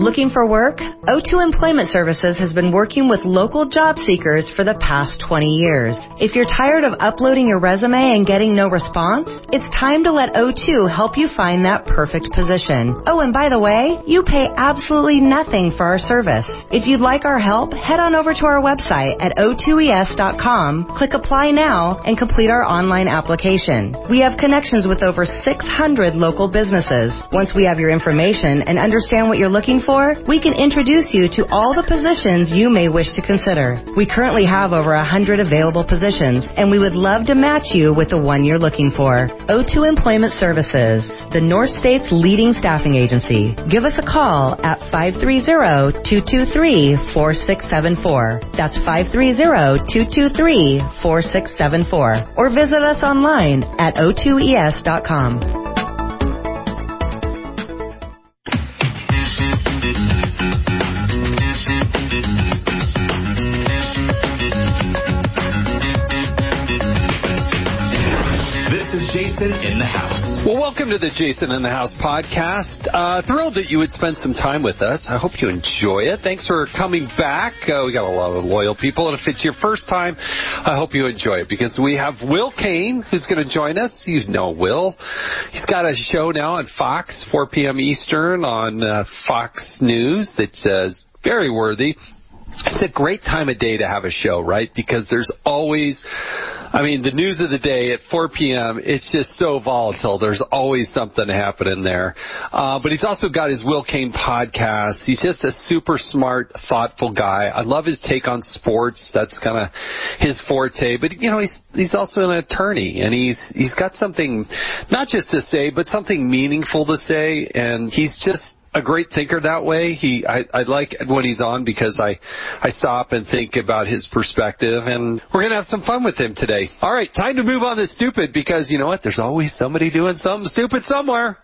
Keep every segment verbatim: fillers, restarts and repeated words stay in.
Looking for work? O two Employment Services has been working with local job seekers for the past twenty years. If you're tired of uploading your resume and getting no response, it's time to let O two help you find that perfect position. Oh, and by the way, you pay absolutely nothing for our service. If you'd like our help, head on over to our website at O two E S dot com, click Apply Now, and complete our online application. We have connections with over six hundred local businesses. Once we have your information and understand what you're looking for, we can introduce you to all the positions you may wish to consider. We currently have over one hundred available positions, and we would love to match you with the one you're looking for. O two Employment Services, the North State's leading staffing agency. Give us a call at five three zero, two two three, four six seven four. That's five three zero, two two three, four six seven four. Or visit us online at O two E S dot com. Jason in the House. Well, welcome to the Jason in the House podcast. Uh, thrilled that you would spend some time with us. I hope you enjoy it. Thanks for coming back. Uh, we got a lot of loyal people, and if it's your first time, I hope you enjoy it because we have Will Cain who's going to join us. You know Will. He's got a show now on Fox, four p.m. Eastern on uh, Fox News that's uh, very worthy. It's a great time of day to have a show, right? Because there's always, I mean, the news of the day at four p.m., it's just so volatile. There's always something happening there. Uh, but he's also got his Will Cain podcast. He's just a super smart, thoughtful guy. I love his take on sports. That's kind of his forte. But, you know, he's he's also an attorney, and he's he's got something not just to say, but something meaningful to say, and he's just a great thinker that way. He, I, I like when he's on because I, I stop and think about his perspective, and we're gonna have some fun with him today. All right, time to move on to stupid because you know what? There's always somebody doing something stupid somewhere.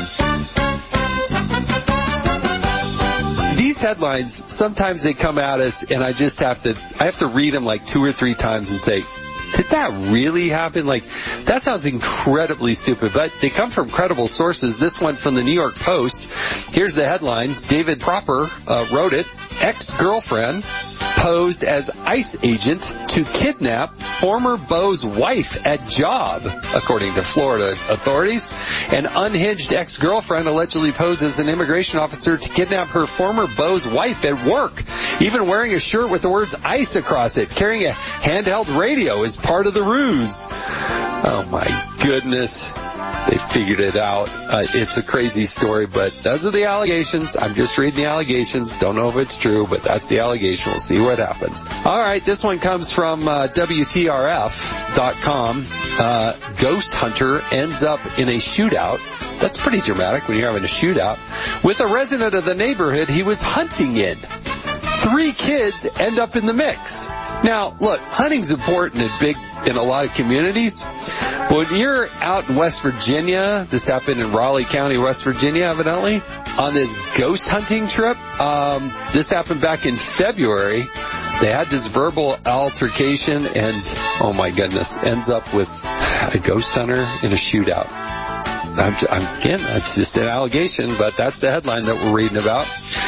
These headlines, sometimes they come at us, and I just have to, I have to read them like two or three times and say, did that really happen? Like, that sounds incredibly stupid, but they come from credible sources. This one from the New York Post. Here's the headline. David Proper uh, wrote it. Ex-girlfriend posed as ICE agent to kidnap former beau's wife at job, according to Florida authorities. An unhinged ex-girlfriend allegedly posed as an immigration officer to kidnap her former beau's wife at work, even wearing a shirt with the words ICE across it, carrying a handheld radio as part of the ruse. Oh, my goodness. They figured it out. Uh, it's a crazy story, but those are the allegations. I'm just reading the allegations. Don't know if it's true, but that's the allegation. We'll see what happens. All right, this one comes from uh, W T R F dot com. Uh, ghost hunter ends up in a shootout. That's pretty dramatic when you're having a shootout with a resident of the neighborhood he was hunting in. Three kids end up in the mix. Now, look, hunting's important and big in a lot of communities. But when you're out in West Virginia, this happened in Raleigh County, West Virginia, evidently, on this ghost hunting trip. Um, this happened back in February. They had this verbal altercation, and, oh my goodness, ends up with a ghost hunter in a shootout. I'm, I'm, again, that's just an allegation, but that's the headline that we're reading about.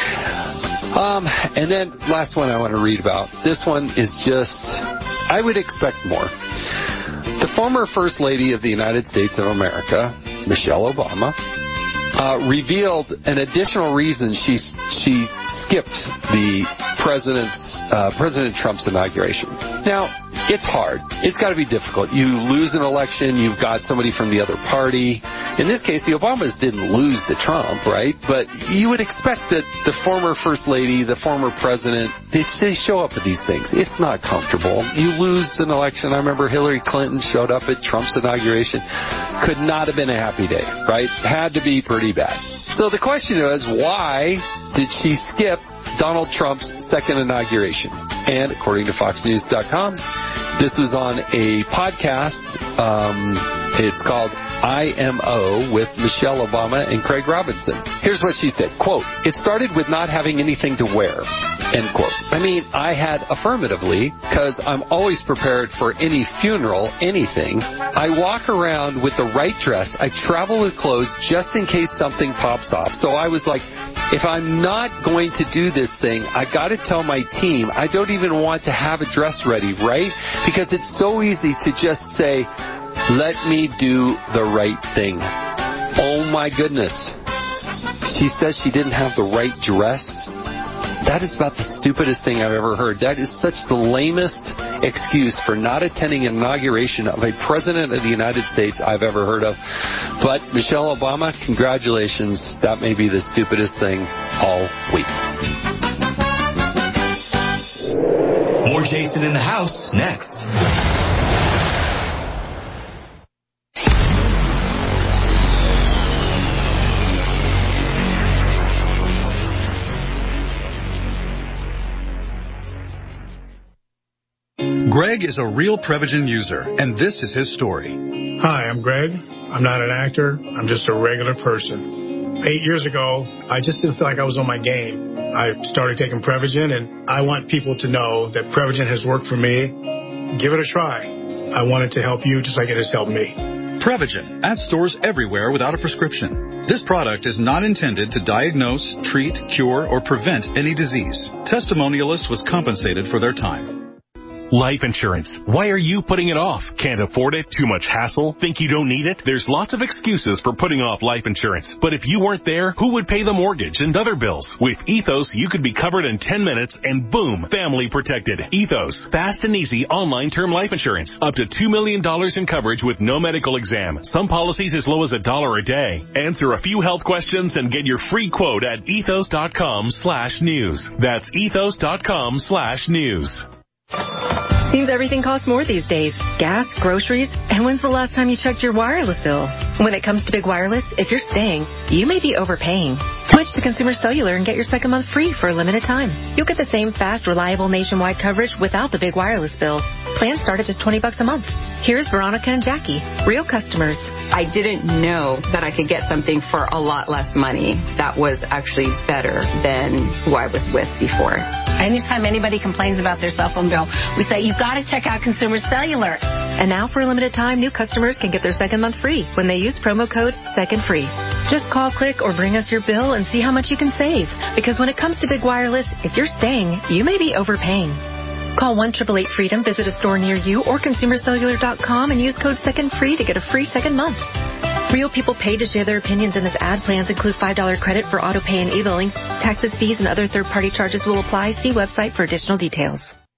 Um, and then last one I want to read about. This one is just, I would expect more. The former First Lady of the United States of America, Michelle Obama, uh, revealed an additional reason she she skipped the president's uh, President Trump's inauguration. Now, it's hard. It's got to be difficult. You lose an election, you've got somebody from the other party. In this case, the Obamas didn't lose to Trump, right? But you would expect that the former First Lady, the former president, they, they show up at these things. It's not comfortable. You lose an election. I remember Hillary Clinton showed up at Trump's inauguration. Could not have been a happy day, right? Had to be pretty bad. So the question is, why did she skip Donald Trump's second inauguration? And according to Fox News dot com, this was on a podcast. Um, it's called I M O with Michelle Obama and Craig Robinson. Here's what she said, quote, "It started with not having anything to wear," end quote. I mean, I had affirmatively, because I'm always prepared for any funeral, anything. I walk around with the right dress. I travel with clothes just in case something pops off. So I was like, If I'm not going to do this thing, I got to tell my team I don't even want to have a dress ready, right? Because it's so easy to just say, let me do the right thing. Oh my goodness. She says she didn't have the right dress. That is about the stupidest thing I've ever heard. That is such the lamest excuse for not attending an inauguration of a president of the United States I've ever heard of. But Michelle Obama, congratulations. That may be the stupidest thing all week. More Jason in the House next. Greg is a real Prevagen user, and this is his story. Hi, I'm Greg. I'm not an actor. I'm just a regular person. Eight years ago, I just didn't feel like I was on my game. I started taking Prevagen, and I want people to know that Prevagen has worked for me. Give it a try. I want it to help you just like it has helped me. Prevagen, at stores everywhere without a prescription. This product is not intended to diagnose, treat, cure, or prevent any disease. Testimonialists was compensated for their time. Life insurance. Why are you putting it off? Can't afford it? Too much hassle? Think you don't need it? There's lots of excuses for putting off life insurance. But if you weren't there, who would pay the mortgage and other bills? With Ethos, you could be covered in ten minutes and boom, family protected. Ethos. Fast and easy online term life insurance. Up to two million dollars in coverage with no medical exam. Some policies as low as a dollar a day. Answer a few health questions and get your free quote at ethos.com slash news. That's ethos.com slash news. Seems everything costs more these days. Gas, groceries, and when's the last time you checked your wireless bill? When it comes to Big Wireless, if you're staying, you may be overpaying. Switch to Consumer Cellular and get your second month free for a limited time. You'll get the same fast, reliable nationwide coverage without the big wireless bill. Plans start at just twenty bucks a month. Here's Veronica and Jackie, real customers. I didn't know that I could get something for a lot less money that was actually better than who I was with before. Anytime anybody complains about their cell phone bill, we say, you've got to check out Consumer Cellular. And now for a limited time, new customers can get their second month free when they use promo code SECONDFREE. Just call, click, or bring us your bill and see how much you can save. Because when it comes to Big Wireless, if you're staying, you may be overpaying. Call one eight eight eight FREEDOM, visit a store near you, or consumer cellular dot com and use code SECONDFREE to get a free second month. Real people pay to share their opinions, and this ad plans include five dollars credit for auto pay and e-billing. Taxes, fees, and other third-party charges will apply. See website for additional details.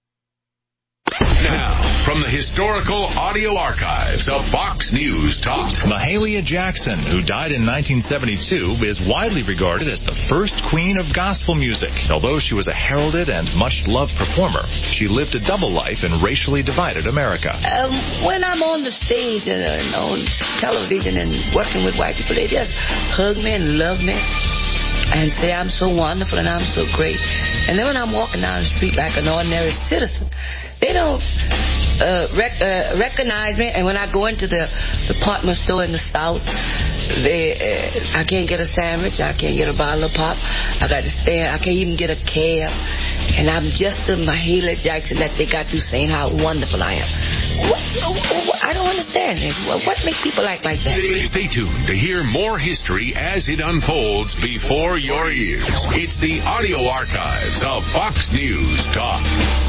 Now, from the historical audio archives of Fox News Talk. Mahalia Jackson, who died in nineteen seventy-two, is widely regarded as the first queen of gospel music. Although she was a heralded and much-loved performer, she lived a double life in racially divided America. Um, when I'm on the stage and uh, on television and working with white people, they just hug me and love me and say I'm so wonderful and I'm so great. And then when I'm walking down the street like an ordinary citizen, they don't uh, rec- uh, recognize me. And when I go into the department store in the South, they, uh, I can't get a sandwich. I can't get a bottle of pop. I got to stand. I can't even get a cab. And I'm just the Mahalia Jackson that they got through saying how wonderful I am. What, what, I don't understand it. What makes people act like that? Stay tuned to hear more history as it unfolds before your ears. It's the audio archives of Fox News Talk.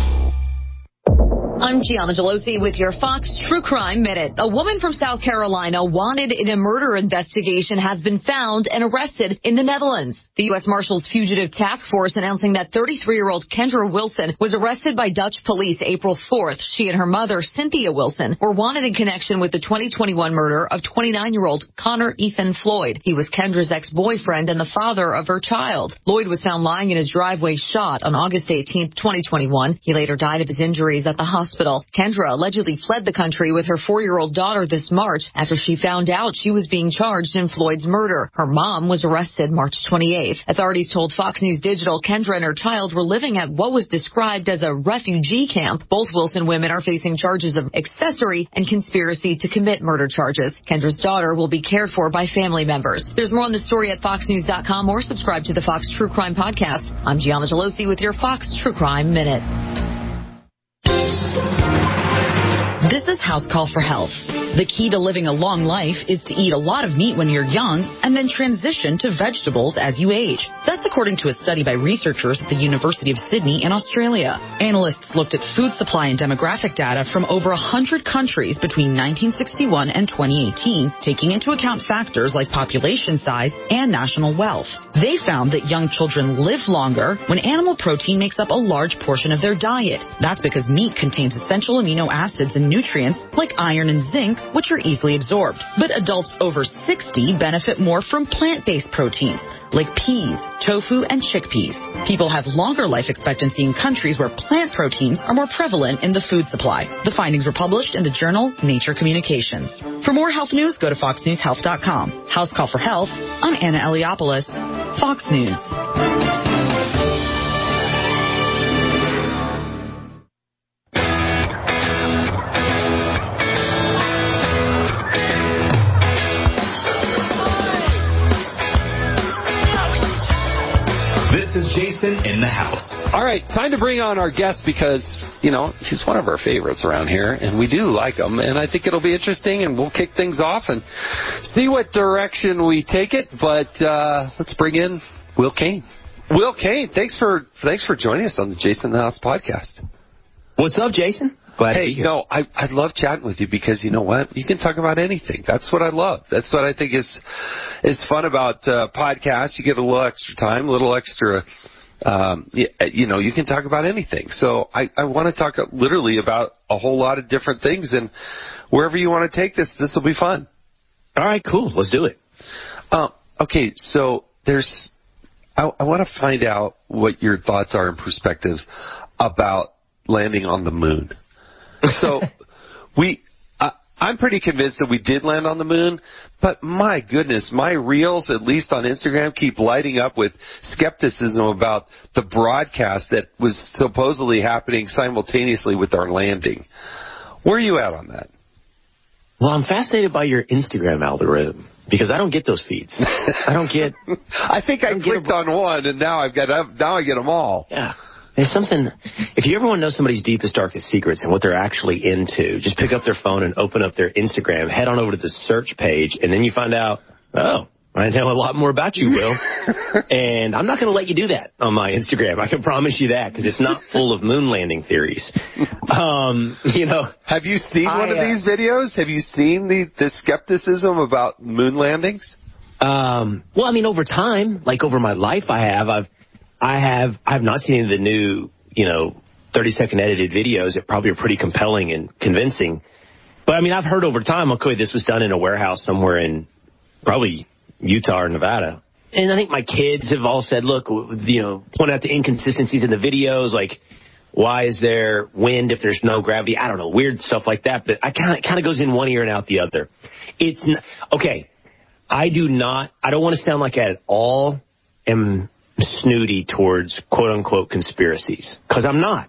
I'm Gianna Gelosi with your Fox True Crime Minute. A woman from South Carolina wanted in a murder investigation has been found and arrested in the Netherlands. The U S Marshals Fugitive Task Force announcing that thirty-three-year-old Kendra Wilson was arrested by Dutch police April fourth. She and her mother, Cynthia Wilson, were wanted in connection with the twenty twenty-one murder of twenty-nine-year-old Connor Ethan Floyd. He was Kendra's ex-boyfriend and the father of her child. Lloyd was found lying in his driveway shot on August eighteenth, twenty twenty-one. He later died of his injuries at the hospital. Hospital. Kendra allegedly fled the country with her four-year-old daughter this March after she found out she was being charged in Floyd's murder. Her mom was arrested March twenty-eighth. Authorities told Fox News Digital Kendra and her child were living at what was described as a refugee camp. Both Wilson women are facing charges of accessory and conspiracy to commit murder charges. Kendra's daughter will be cared for by family members. There's more on the story at fox news dot com or subscribe to the Fox True Crime Podcast. I'm Gianna Gelosi with your Fox True Crime Minute. This is House Call for Health. The key to living a long life is to eat a lot of meat when you're young and then transition to vegetables as you age. That's according to a study by researchers at the University of Sydney in Australia. Analysts looked at food supply and demographic data from over one hundred countries between nineteen sixty-one and twenty eighteen, taking into account factors like population size and national wealth. They found that young children live longer when animal protein makes up a large portion of their diet. That's because meat contains essential amino acids and nutrients like iron and zinc, which are easily absorbed. But adults over sixty benefit more from plant-based proteins, like peas, tofu, and chickpeas. People have longer life expectancy in countries where plant proteins are more prevalent in the food supply. The findings were published in the journal Nature Communications. For more health news, go to fox news health dot com. House Call for Health, I'm Anna Eliopoulos, Fox News. Jason in the house. All right, time to bring on our guest because, you know, he's one of our favorites around here, and we do like him, and I think it'll be interesting, and we'll kick things off and see what direction we take it, but uh, let's bring in Will Cain. Will Cain, thanks for thanks for joining us on the Jason in the House podcast. What's up, Jason? Glad hey, to be here. no, I, I love chatting with you because you know what? You can talk about anything. That's what I love. That's what I think is is fun about uh, podcasts. You get a little extra time, a little extra, um, you, you know, you can talk about anything. So I, I want to talk literally about a whole lot of different things. And wherever you want to take this, this will be fun. All right, cool. Let's do it. Uh, okay, so there's, I, I want to find out what your thoughts are and perspectives about landing on the moon. So we, uh, I'm pretty convinced that we did land on the moon, but my goodness, my reels, at least on Instagram, keep lighting up with skepticism about the broadcast that was supposedly happening simultaneously with our landing. Where are you at on that? Well, I'm fascinated by your Instagram algorithm because I don't get those feeds. I don't get. I think I, I clicked on one, and now I've got now I get them all. Yeah. There's something, if you ever want to know somebody's deepest, darkest secrets and what they're actually into, just pick up their phone and open up their Instagram, head on over to the search page, and then you find out, oh, I know a lot more about you, Will. And I'm not going to let you do that on my Instagram. I can promise you that, because it's not full of moon landing theories. Um, you know, have you seen I, one of these videos? Have you seen the, the skepticism about moon landings? Um, well, I mean, over time, like over my life, I have. I've I have I have not seen any of the new, you know, thirty-second edited videos that probably are pretty compelling and convincing. But, I mean, I've heard over time, okay, this was done in a warehouse somewhere in probably Utah or Nevada. And I think my kids have all said, look, you know, point out the inconsistencies in the videos, like why is there wind if there's no gravity? I don't know, weird stuff like that. But I kind of kind of goes in one ear and out the other. It's not, okay, I do not, I don't want to sound like I at all am snooty towards quote-unquote conspiracies, because I'm not.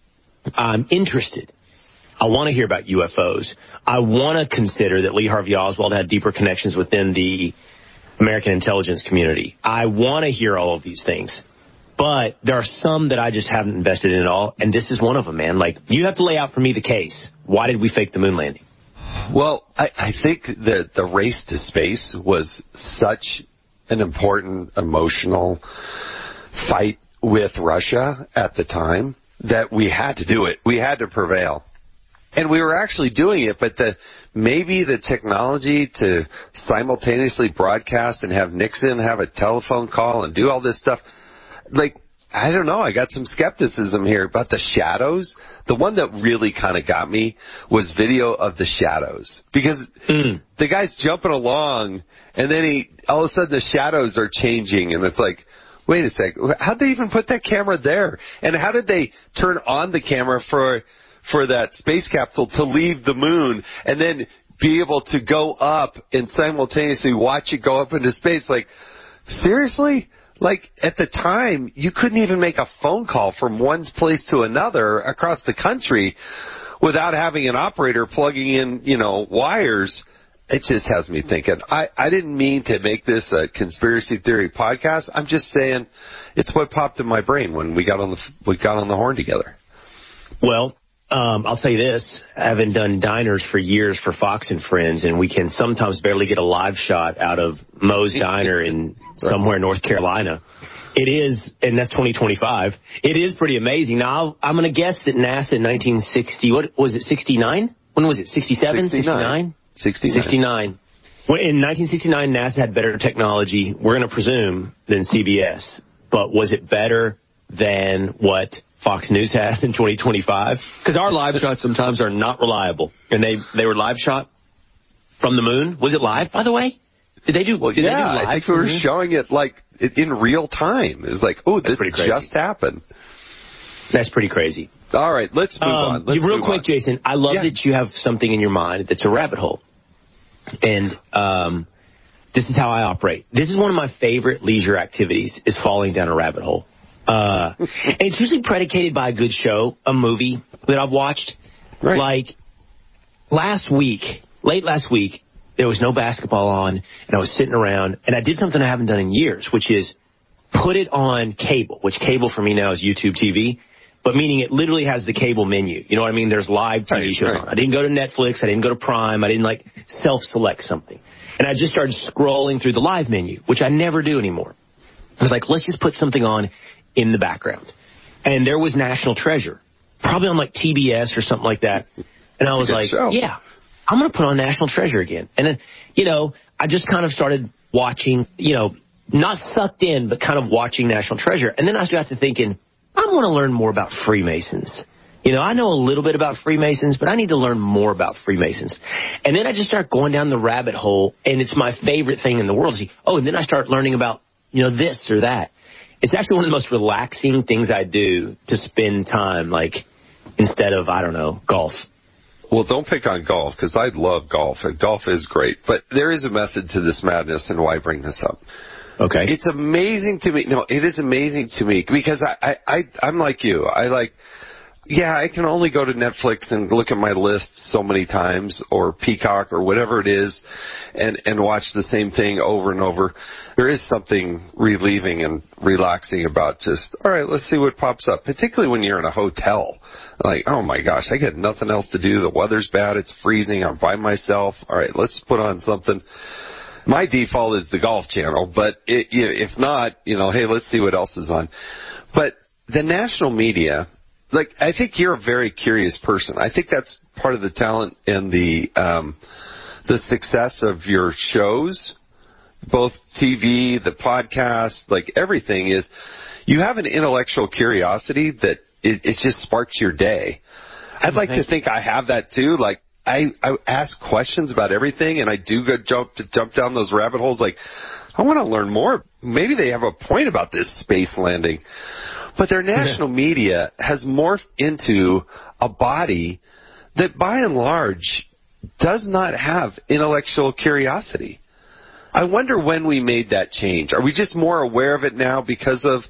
I'm interested. I want to hear about U F Os. I want to consider that Lee Harvey Oswald had deeper connections within the American intelligence community. I want to hear all of these things. But there are some that I just haven't invested in at all, and this is one of them, man. Like, you have to lay out for me the case. Why did we fake the moon landing? Well, I, I think that the race to space was such an important emotional fight with Russia at the time that we had to do it. We had to prevail. And we were actually doing it, but the maybe the technology to simultaneously broadcast and have Nixon have a telephone call and do all this stuff, like, I don't know, I got some skepticism here about the shadows. The one that really kind of got me was video of the shadows. Because mm. the guy's jumping along, and then he all of a sudden the shadows are changing, and it's like, wait a sec, how'd they even put that camera there? And how did they turn on the camera for for that space capsule to leave the moon and then be able to go up and simultaneously watch it go up into space? Like, seriously? Like, at the time, you couldn't even make a phone call from one place to another across the country without having an operator plugging in, you know, wires. It just has me thinking. I, I didn't mean to make this a conspiracy theory podcast. I'm just saying it's what popped in my brain when we got on the we got on the horn together. Well, Um, I'll tell you this, having done diners for years for Fox and Friends, and we can sometimes barely get a live shot out of Moe's Diner in somewhere in North Carolina. It is, and that's twenty twenty-five, it is pretty amazing. Now, I'll, I'm going to guess that NASA in nineteen sixty, what was it, sixty-nine? When was it, sixty-seven, sixty-nine? sixty-nine. sixty-nine. When, in nineteen sixty-nine, NASA had better technology, we're going to presume, than C B S. But was it better than what Fox News has in twenty twenty-five? Because our live shots sometimes are not reliable. And they, they were live shot from the moon. Was it live, by the way? Did they do, well, did yeah, they do live I think we were showing it like in real time. It was like, oh, this just happened. That's pretty crazy. All right, let's move um, on. Let's real move quick, on. Jason, I love yeah. that you have something in your mind that's a rabbit hole. And um, this is how I operate. This is one of my favorite leisure activities, is falling down a rabbit hole. Uh, and it's usually predicated by a good show, a movie that I've watched. Right. Like last week, late last week, there was no basketball on, and I was sitting around, and I did something I haven't done in years, which is put it on cable, which cable for me now is YouTube T V, but meaning it literally has the cable menu. You know what I mean? There's live T V right, shows right. on. I didn't go to Netflix. I didn't go to Prime. I didn't, like, self-select something. And I just started scrolling through the live menu, which I never do anymore. I was like, let's just put something on in the background. And there was National Treasure, probably on, like, T B S or something like that. And I was like, show. yeah. I'm going to put on National Treasure again. And then, you know, I just kind of started watching, you know, not sucked in, but kind of watching National Treasure. And then I got to thinking, I want to learn more about Freemasons. You know, I know a little bit about Freemasons, but I need to learn more about Freemasons. And then I just start going down the rabbit hole, and it's my favorite thing in the world. Oh, and then I start learning about, you know, this or that. It's actually one of the most relaxing things I do to spend time, like, instead of, I don't know, golf. Well, don't pick on golf, because I love golf, and golf is great. But there is a method to this madness, and why bring this up? Okay. It's amazing to me. No, it is amazing to me, because I, I, I, I'm like you. I like, yeah, I can only go to Netflix and look at my list so many times, or Peacock, or whatever it is, and, and watch the same thing over and over. There is something relieving and relaxing about just, all right, let's see what pops up, particularly when you're in a hotel. Like, oh my gosh, I got nothing else to do. The weather's bad. It's freezing. I'm by myself. All right, let's put on something. My default is the Golf Channel, but it, you know, if not, you know, hey, let's see what else is on. But the national media, like, I think you're a very curious person. I think that's part of the talent and the um, the success of your shows, both T V, the podcast, like everything is, you have an intellectual curiosity that it, it just sparks your day. I'd like to think I have that too. Like, I, I ask questions about everything, and I do go jump to jump down those rabbit holes. Like, I want to learn more. Maybe they have a point about this space landing. But their national media has morphed into a body that, by and large, does not have intellectual curiosity. I wonder when we made that change. Are we just more aware of it now because of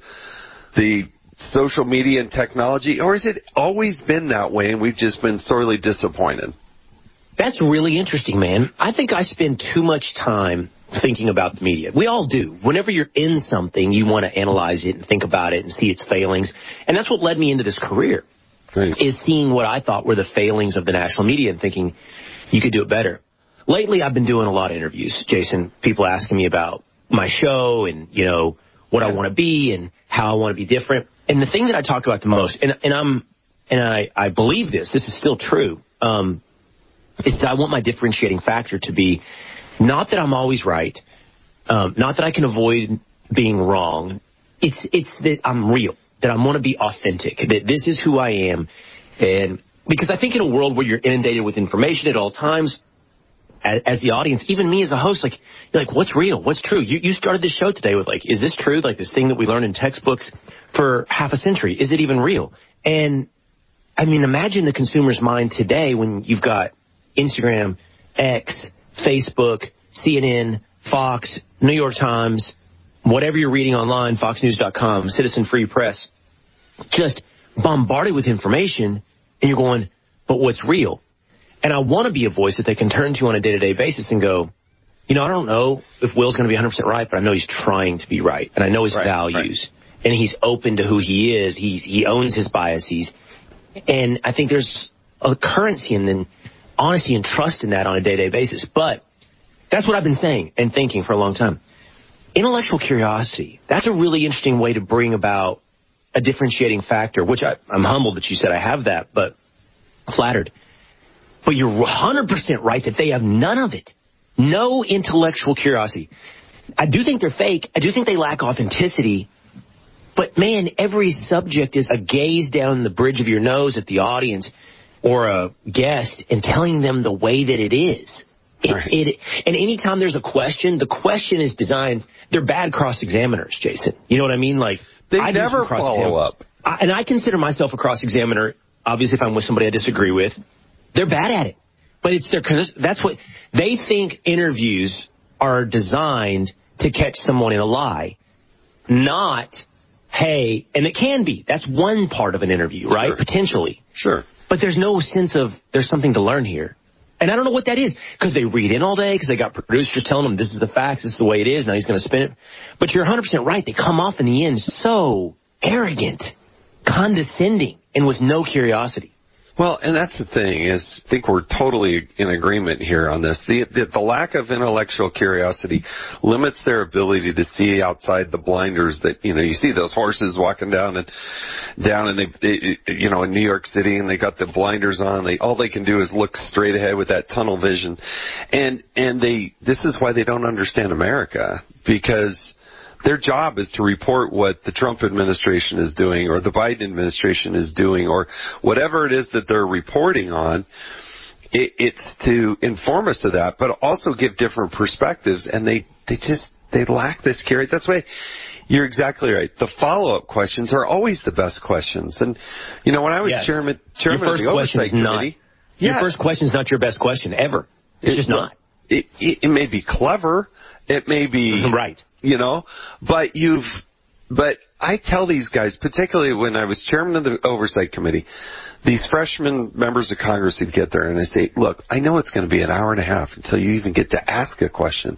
the social media and technology, or has it always been that way and we've just been sorely disappointed? That's really interesting, man. I think I spend too much time thinking about the media. We all do. Whenever you're in something, you want to analyze it and think about it and see its failings. And that's what led me into this career, right. is seeing what I thought were the failings of the national media and thinking you could do it better. Lately, I've been doing a lot of interviews, Jason. People asking me about my show and, you know, what I want to be and how I want to be different. And the thing that I talk about the most, and, and I'm, and I, I believe this, this is still true, um, is that I want my differentiating factor to be not that I'm always right, um, not that I can avoid being wrong. It's it's that I'm real, that I want to be authentic, that this is who I am. And because I think in a world where you're inundated with information at all times, as, as the audience, even me as a host, like, you're like, what's real? What's true? You, you started this show today with, like, is this true? Like, this thing that we learned in textbooks for half a century, is it even real? And, I mean, imagine the consumer's mind today when you've got Instagram, X, Facebook, C N N, Fox, New York Times, whatever you're reading online, fox news dot com, Citizen Free Press, just bombarded with information, and you're going, but what's real? And I want to be a voice that they can turn to on a day-to-day basis and go, you know, I don't know if Will's going to be one hundred percent right, but I know he's trying to be right, and I know his right, values, right. and he's open to who he is. He's, he owns his biases. And I think there's a currency and then honesty and trust in that on a day-to-day basis. But that's what I've been saying and thinking for a long time. Intellectual curiosity, that's a really interesting way to bring about a differentiating factor, which I, I'm humbled that you said I have that, but flattered. But you're one hundred percent right that they have none of it. No intellectual curiosity. I do think they're fake. I do think they lack authenticity. But, man, every subject is a gaze down the bridge of your nose at the audience or a guest and telling them the way that it is. It, right. it, and anytime there's a question, the question is designed. They're bad cross-examiners, Jason. You know what I mean? Like They I never follow up. I, and I consider myself a cross-examiner, obviously, if I'm with somebody I disagree with. They're bad at it. But it's their, that's what they think interviews are designed to catch someone in a lie, not, hey, and it can be. That's one part of an interview, right? Sure. Potentially. Sure. But there's no sense of there's something to learn here. And I don't know what that is, because they read in all day, because they got producers telling them this is the facts, this is the way it is, now he's going to spin it. But you're one hundred percent right. They come off in the end so arrogant, condescending, and with no curiosity. Well, and that's the thing, is I think we're totally in agreement here on this. The, the, the lack of intellectual curiosity limits their ability to see outside the blinders that, you know, you see those horses walking down and down and they, they you know, in New York City, and they got the blinders on. They, all they can do is look straight ahead with that tunnel vision. And, and they, this is why they don't understand America, because their job is to report what the Trump administration is doing or the Biden administration is doing or whatever it is that they're reporting on. It, it's to inform us of that, but also give different perspectives. And they, they just, they lack this curiosity. That's why you're exactly right. The follow-up questions are always the best questions. And, you know, when I was yes. chairman, chairman your first of the Oversight not, Committee. Your yeah, first question is not your best question ever. It's, it's just not. It, it, it may be clever. It may be. Right. You know, but you've, but I tell these guys, particularly when I was chairman of the Oversight Committee, these freshman members of Congress would get there and I say, look, I know it's going to be an hour and a half until you even get to ask a question.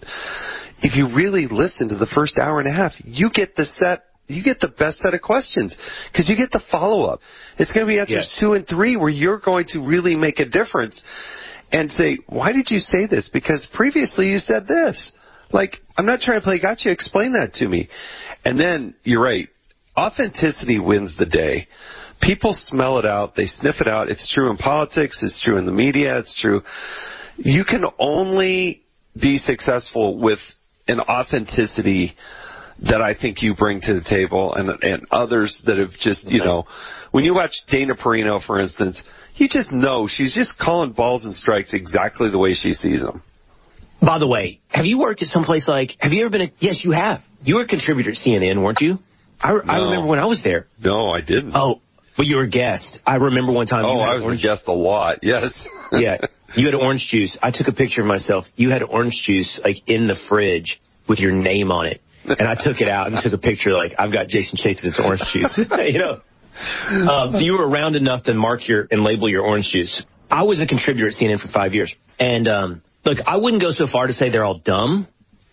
If you really listen to the first hour and a half, you get the set, you get the best set of questions because you get the follow-up. It's going to be answers yes. two and three where you're going to really make a difference and say, why did you say this? Because previously you said this. Like, I'm not trying to play gotcha. Explain that to me. And then, you're right. Authenticity wins the day. People smell it out. They sniff it out. It's true in politics. It's true in the media. It's true. You can only be successful with an authenticity that I think you bring to the table and, and others that have just, you know, when you watch Dana Perino, for instance, you just know she's just calling balls and strikes exactly the way she sees them. By the way, have you worked at some place like, have you ever been a, yes, you have. You were a contributor at C N N, weren't you? I, no. I remember when I was there. No, I didn't. Oh, well, you were a guest. I remember one time. Oh, you had I was orange... a guest a lot, yes. Yeah, you had orange juice. I took a picture of myself. You had orange juice, like, in the fridge with your name on it. And I took it out and took a picture, like, I've got Jason Chaffetz's orange juice. You know? Um, so you were around enough to mark your and label your orange juice. I was a contributor at C N N for five years. And, um, look, I wouldn't go so far to say they're all dumb,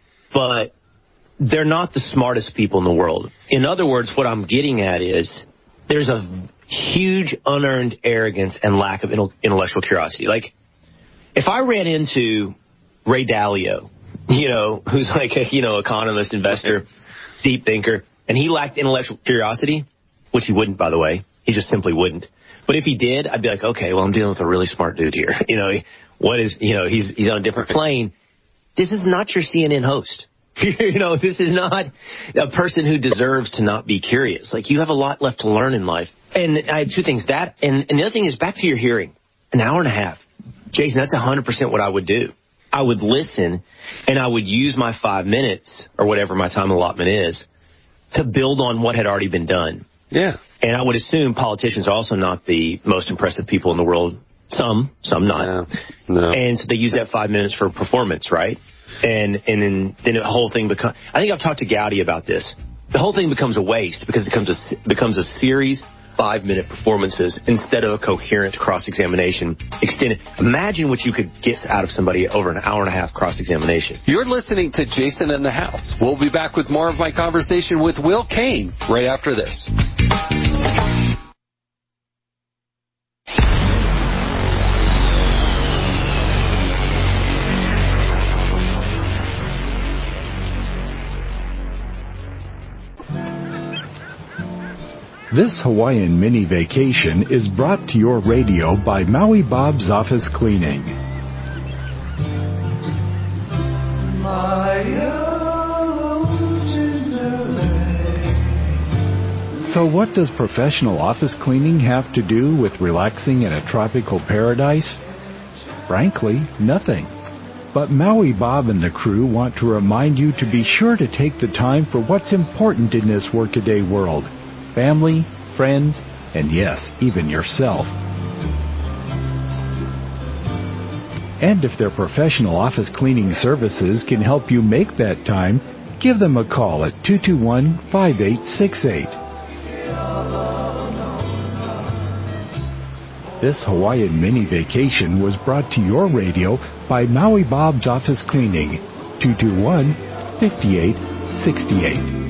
but they're not the smartest people in the world. In other words, what I'm getting at is there's a huge unearned arrogance and lack of intellectual curiosity. Like, if I ran into Ray Dalio, you know, who's like a, you know, economist, investor, deep thinker, and he lacked intellectual curiosity, which he wouldn't, by the way. He just simply wouldn't. But if he did, I'd be like, okay, well, I'm dealing with a really smart dude here. You know, what is, you know, he's he's on a different plane. This is not your C N N host. You know, this is not a person who deserves to not be curious. Like, you have a lot left to learn in life. And I have two things. That, and, and the other thing is back to your hearing. An hour and a half. Jason, that's one hundred percent what I would do. I would listen, and I would use my five minutes, or whatever my time allotment is, to build on what had already been done. Yeah. And I would assume politicians are also not the most impressive people in the world. Some, some not. No. No. And so they use that five minutes for performance, right? And and then, then the whole thing becomes... I think I've talked to Gowdy about this. The whole thing becomes a waste because it becomes a, becomes a series five-minute performances instead of a coherent cross-examination extended. Imagine what you could get out of somebody over an hour and a half cross-examination. You're listening to Jason in the House. We'll be back with more of my conversation with Will Cain right after this. This Hawaiian mini vacation is brought to your radio by Maui Bob's Office Cleaning. So what does professional office cleaning have to do with relaxing in a tropical paradise? Frankly, nothing. But Maui Bob and the crew want to remind you to be sure to take the time for what's important in this workaday world. Family, friends, and yes, even yourself. And if their professional office cleaning services can help you make that time, give them a call at two two one, five eight six eight. This Hawaiian mini vacation was brought to your radio by Maui Bob's Office Cleaning, two two one, five eight six eight.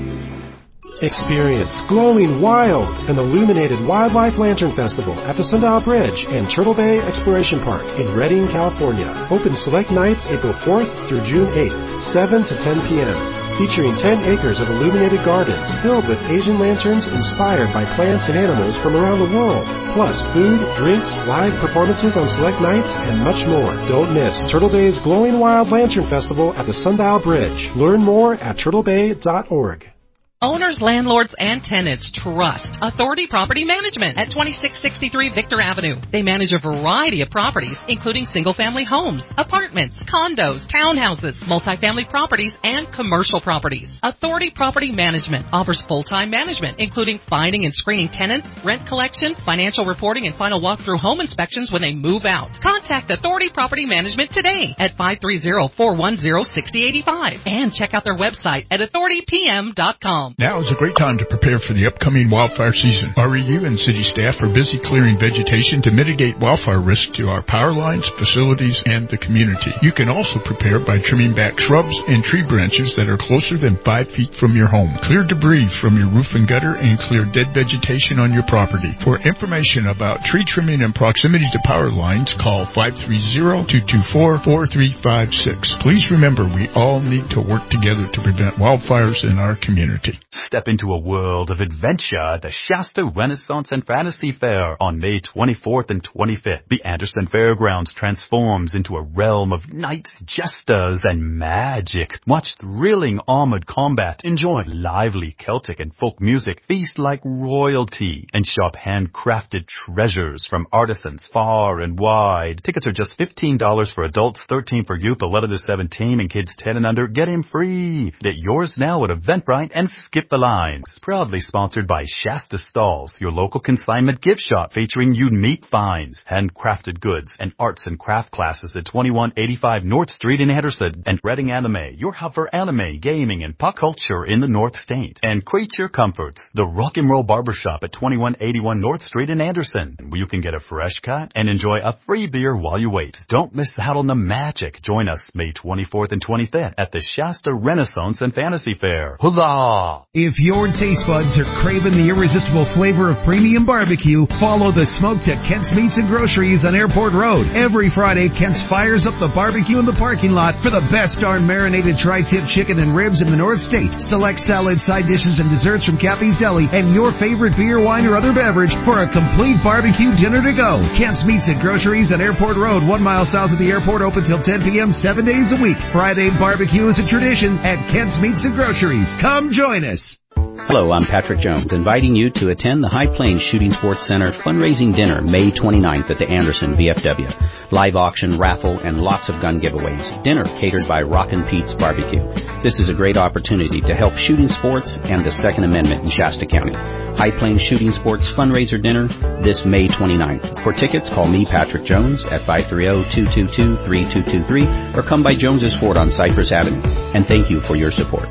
Experience Glowing Wild, an illuminated wildlife lantern festival at the Sundial Bridge and Turtle Bay Exploration Park in Redding, California. Open select nights April fourth through June eighth, seven to ten p.m. Featuring ten acres of illuminated gardens filled with Asian lanterns inspired by plants and animals from around the world. Plus food, drinks, live performances on select nights, and much more. Don't miss Turtle Bay's Glowing Wild Lantern Festival at the Sundial Bridge. Learn more at turtle bay dot org. Owners, landlords, and tenants trust Authority Property Management at twenty-six sixty-three Victor Avenue. They manage a variety of properties, including single-family homes, apartments, condos, townhouses, multifamily properties, and commercial properties. Authority Property Management offers full-time management, including finding and screening tenants, rent collection, financial reporting, and final walkthrough home inspections when they move out. Contact Authority Property Management today at five three zero, four one zero, six zero eight five and check out their website at authority p m dot com. Now is a great time to prepare for the upcoming wildfire season. R E U and city staff are busy clearing vegetation to mitigate wildfire risk to our power lines, facilities, and the community. You can also prepare by trimming back shrubs and tree branches that are closer than five feet from your home. Clear debris from your roof and gutter and clear dead vegetation on your property. For information about tree trimming and proximity to power lines, call five three zero, two two four, four three five six. Please remember, we all need to work together to prevent wildfires in our community. Step into a world of adventure at the Shasta Renaissance and Fantasy Fair on May twenty-fourth and twenty-fifth. The Anderson Fairgrounds transforms into a realm of knights, jesters, and magic. Watch thrilling armored combat, enjoy lively Celtic and folk music, feast like royalty, and shop handcrafted treasures from artisans far and wide. Tickets are just fifteen dollars for adults, thirteen dollars for youth, eleven to seventeen, and kids ten and under. Get in free. Get yours now at Eventbrite and skip the lines. Proudly sponsored by Shasta Stalls, your local consignment gift shop featuring unique finds, handcrafted goods, and arts and craft classes at twenty-one eighty-five North Street in Anderson, and Redding Anime, your hub for anime, gaming, and pop culture in the North State. And Creature Comforts, the rock and roll barbershop at twenty-one eighty-one North Street in Anderson, where you can get a fresh cut and enjoy a free beer while you wait. Don't miss out on the magic. Join us May twenty-fourth and twenty-fifth at the Shasta Renaissance and Fantasy Fair. Huzzah! If your taste buds are craving the irresistible flavor of premium barbecue, follow the smoke to Kent's Meats and Groceries on Airport Road. Every Friday, Kent's fires up the barbecue in the parking lot for the best darn marinated tri-tip chicken and ribs in the North State. Select salad, side dishes, and desserts from Kathy's Deli, and your favorite beer, wine, or other beverage for a complete barbecue dinner to go. Kent's Meats and Groceries on Airport Road, one mile south of the airport, open till ten p.m., seven days a week. Friday barbecue is a tradition at Kent's Meats and Groceries. Come join us. Hello, I'm Patrick Jones, inviting you to attend the High Plains Shooting Sports Center fundraising dinner May twenty-ninth at the Anderson V F W. Live auction, raffle, and lots of gun giveaways. Dinner catered by Rockin' Pete's Barbecue. This is a great opportunity to help shooting sports and the Second Amendment in Shasta County. High Plains Shooting Sports fundraiser dinner this May twenty-ninth. For tickets, call me, Patrick Jones, at five three zero, two two two, three two two three or come by Jones's Ford on Cypress Avenue. And thank you for your support.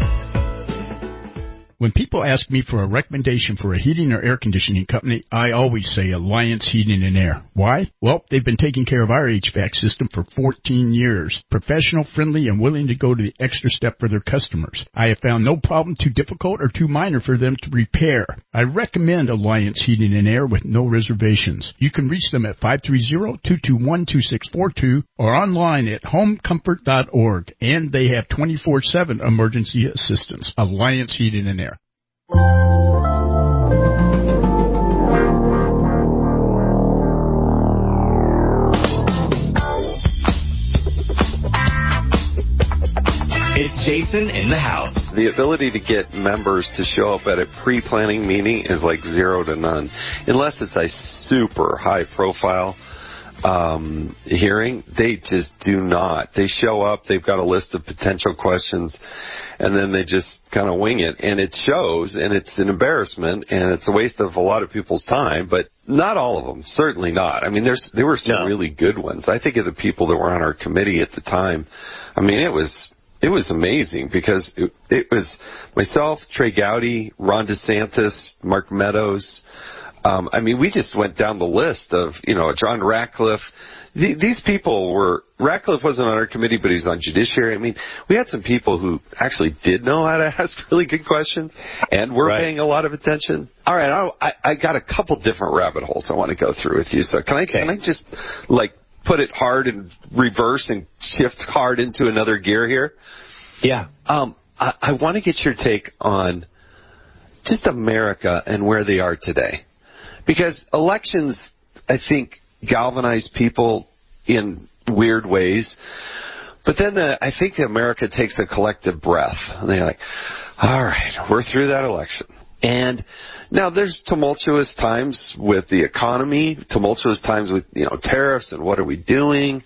When people ask me for a recommendation for a heating or air conditioning company, I always say Alliance Heating and Air. Why? Well, they've been taking care of our H V A C system for fourteen years. Professional, friendly, and willing to go to the extra step for their customers. I have found no problem too difficult or too minor for them to repair. I recommend Alliance Heating and Air with no reservations. You can reach them at five three zero, two two one, two six four two or online at home comfort dot org. And they have twenty-four seven emergency assistance. Alliance Heating and Air. Jason in the house. The ability to get members to show up at a pre-planning meeting is like zero to none. Unless it's a super high-profile um, hearing, they just do not. They show up, they've got a list of potential questions, and then they just kind of wing it. And it shows, and it's an embarrassment, and it's a waste of a lot of people's time, but not all of them, certainly not. I mean, there's there were some no. really good ones. I think of the people that were on our committee at the time. I mean, it was it was amazing because it, it was myself, Trey Gowdy, Ron DeSantis, Mark Meadows. Um, I mean, we just went down the list of, you know, John Ratcliffe. The, these people were, Ratcliffe wasn't on our committee, but he's on Judiciary. I mean, we had some people who actually did know how to ask really good questions and were right. paying a lot of attention. All right, I, I got a couple different rabbit holes I want to go through with you. So can I, okay. can I just, like, put it hard and reverse and shift hard into another gear here? Yeah. Um, I, I want to get your take on just America and where they are today. Because elections, I think, galvanize people in weird ways. But then the, I think America takes a collective breath. And they're like, all right, we're through that election. And now there's tumultuous times with the economy, tumultuous times with, you know, tariffs and what are we doing.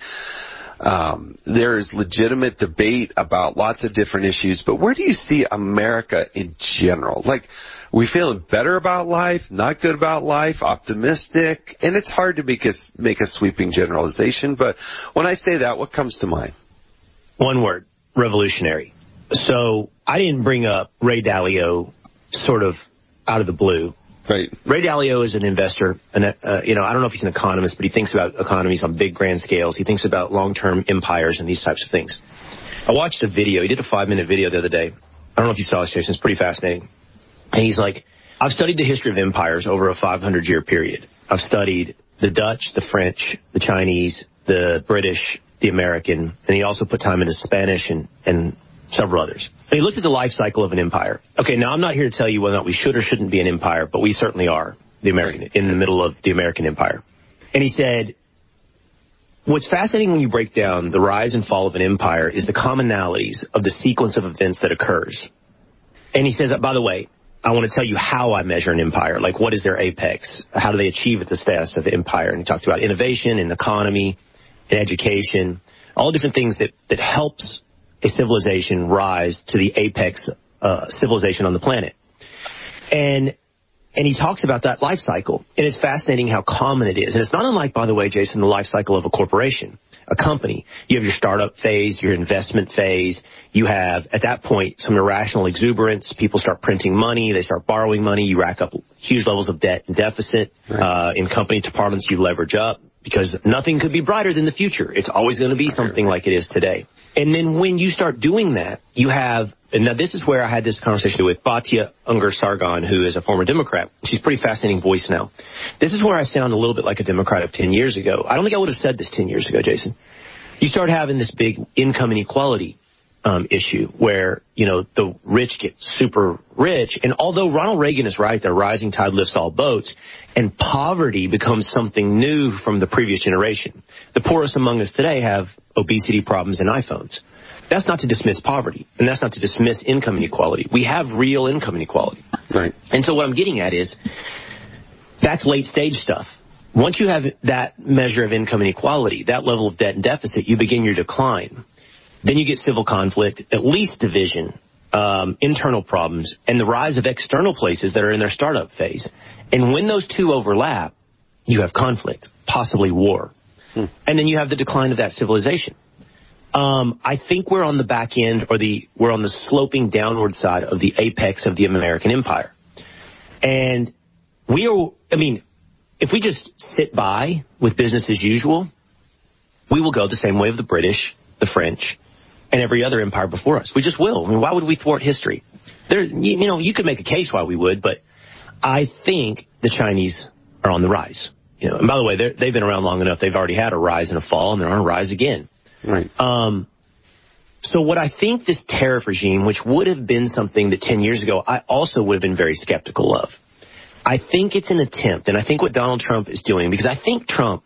Um, there is legitimate debate about lots of different issues. But where do you see America in general? Like, we feeling better about life, not good about life, optimistic, and it's hard to make a, make a sweeping generalization, but when I say that, what comes to mind? One word, revolutionary. So I didn't bring up Ray Dalio sort of out of the blue. Right. Ray Dalio is an investor, and uh, you know, I don't know if he's an economist, but he thinks about economies on big, grand scales. He thinks about long-term empires and these types of things. I watched a video. He did a five-minute video the other day. I don't know if you saw it, Jason. It's pretty fascinating. And he's like, I've studied the history of empires over a five hundred year period. I've studied the Dutch, the French, the Chinese, the British, the American, and he also put time into Spanish and, and several others. And he looked at the life cycle of an empire. Okay, now I'm not here to tell you whether or not we should or shouldn't be an empire, but we certainly are the American, in the middle of the American empire. And he said, what's fascinating when you break down the rise and fall of an empire is the commonalities of the sequence of events that occurs. And he says, by the way, I want to tell you how I measure an empire. Like, what is their apex? How do they achieve the status of empire? And he talked about innovation and economy and education, all different things that, that helps a civilization rise to the apex uh, civilization on the planet. And and he talks about that life cycle. And it's fascinating how common it is. And it's not unlike, by the way, Jason, the life cycle of a corporation. A company. You have your startup phase, your investment phase. You have, at that point, some irrational exuberance. People start printing money. They start borrowing money. You rack up huge levels of debt and deficit. Right. Uh, in company departments, you leverage up because nothing could be brighter than the future. It's always going to be something like it is today. And then when you start doing that, you have, and now this is where I had this conversation with Batya Ungar-Sargon, who is a former Democrat. She's a pretty fascinating voice now. This is where I sound a little bit like a Democrat of ten years ago. I don't think I would have said this ten years ago, Jason. You start having this big income inequality um, issue where, you know, the rich get super rich. And although Ronald Reagan is right, the rising tide lifts all boats, and poverty becomes something new from the previous generation. The poorest among us today have obesity problems and iPhones. That's not to dismiss poverty, and that's not to dismiss income inequality. We have real income inequality. Right. And so what I'm getting at is that's late stage stuff. Once you have that measure of income inequality, that level of debt and deficit, you begin your decline. Then you get civil conflict, at least division, um, internal problems, and the rise of external places that are in their startup phase. And when those two overlap, you have conflict, possibly war. Hmm. And then you have the decline of that civilization. Um, I think we're on the back end, or the we're on the sloping downward side of the apex of the American empire. And we are, I mean, if we just sit by with business as usual, we will go the same way of the British, the French, and every other empire before us. We just will. I mean, why would we thwart history? There, you, you know, you could make a case why we would, but I think the Chinese are on the rise. You know, and by the way, they've been around long enough. They've already had a rise and a fall, and they're on a rise again. Right. Um, so what I think this tariff regime, which would have been something that ten years ago I also would have been very skeptical of, I think it's an attempt, and I think what Donald Trump is doing, because I think Trump,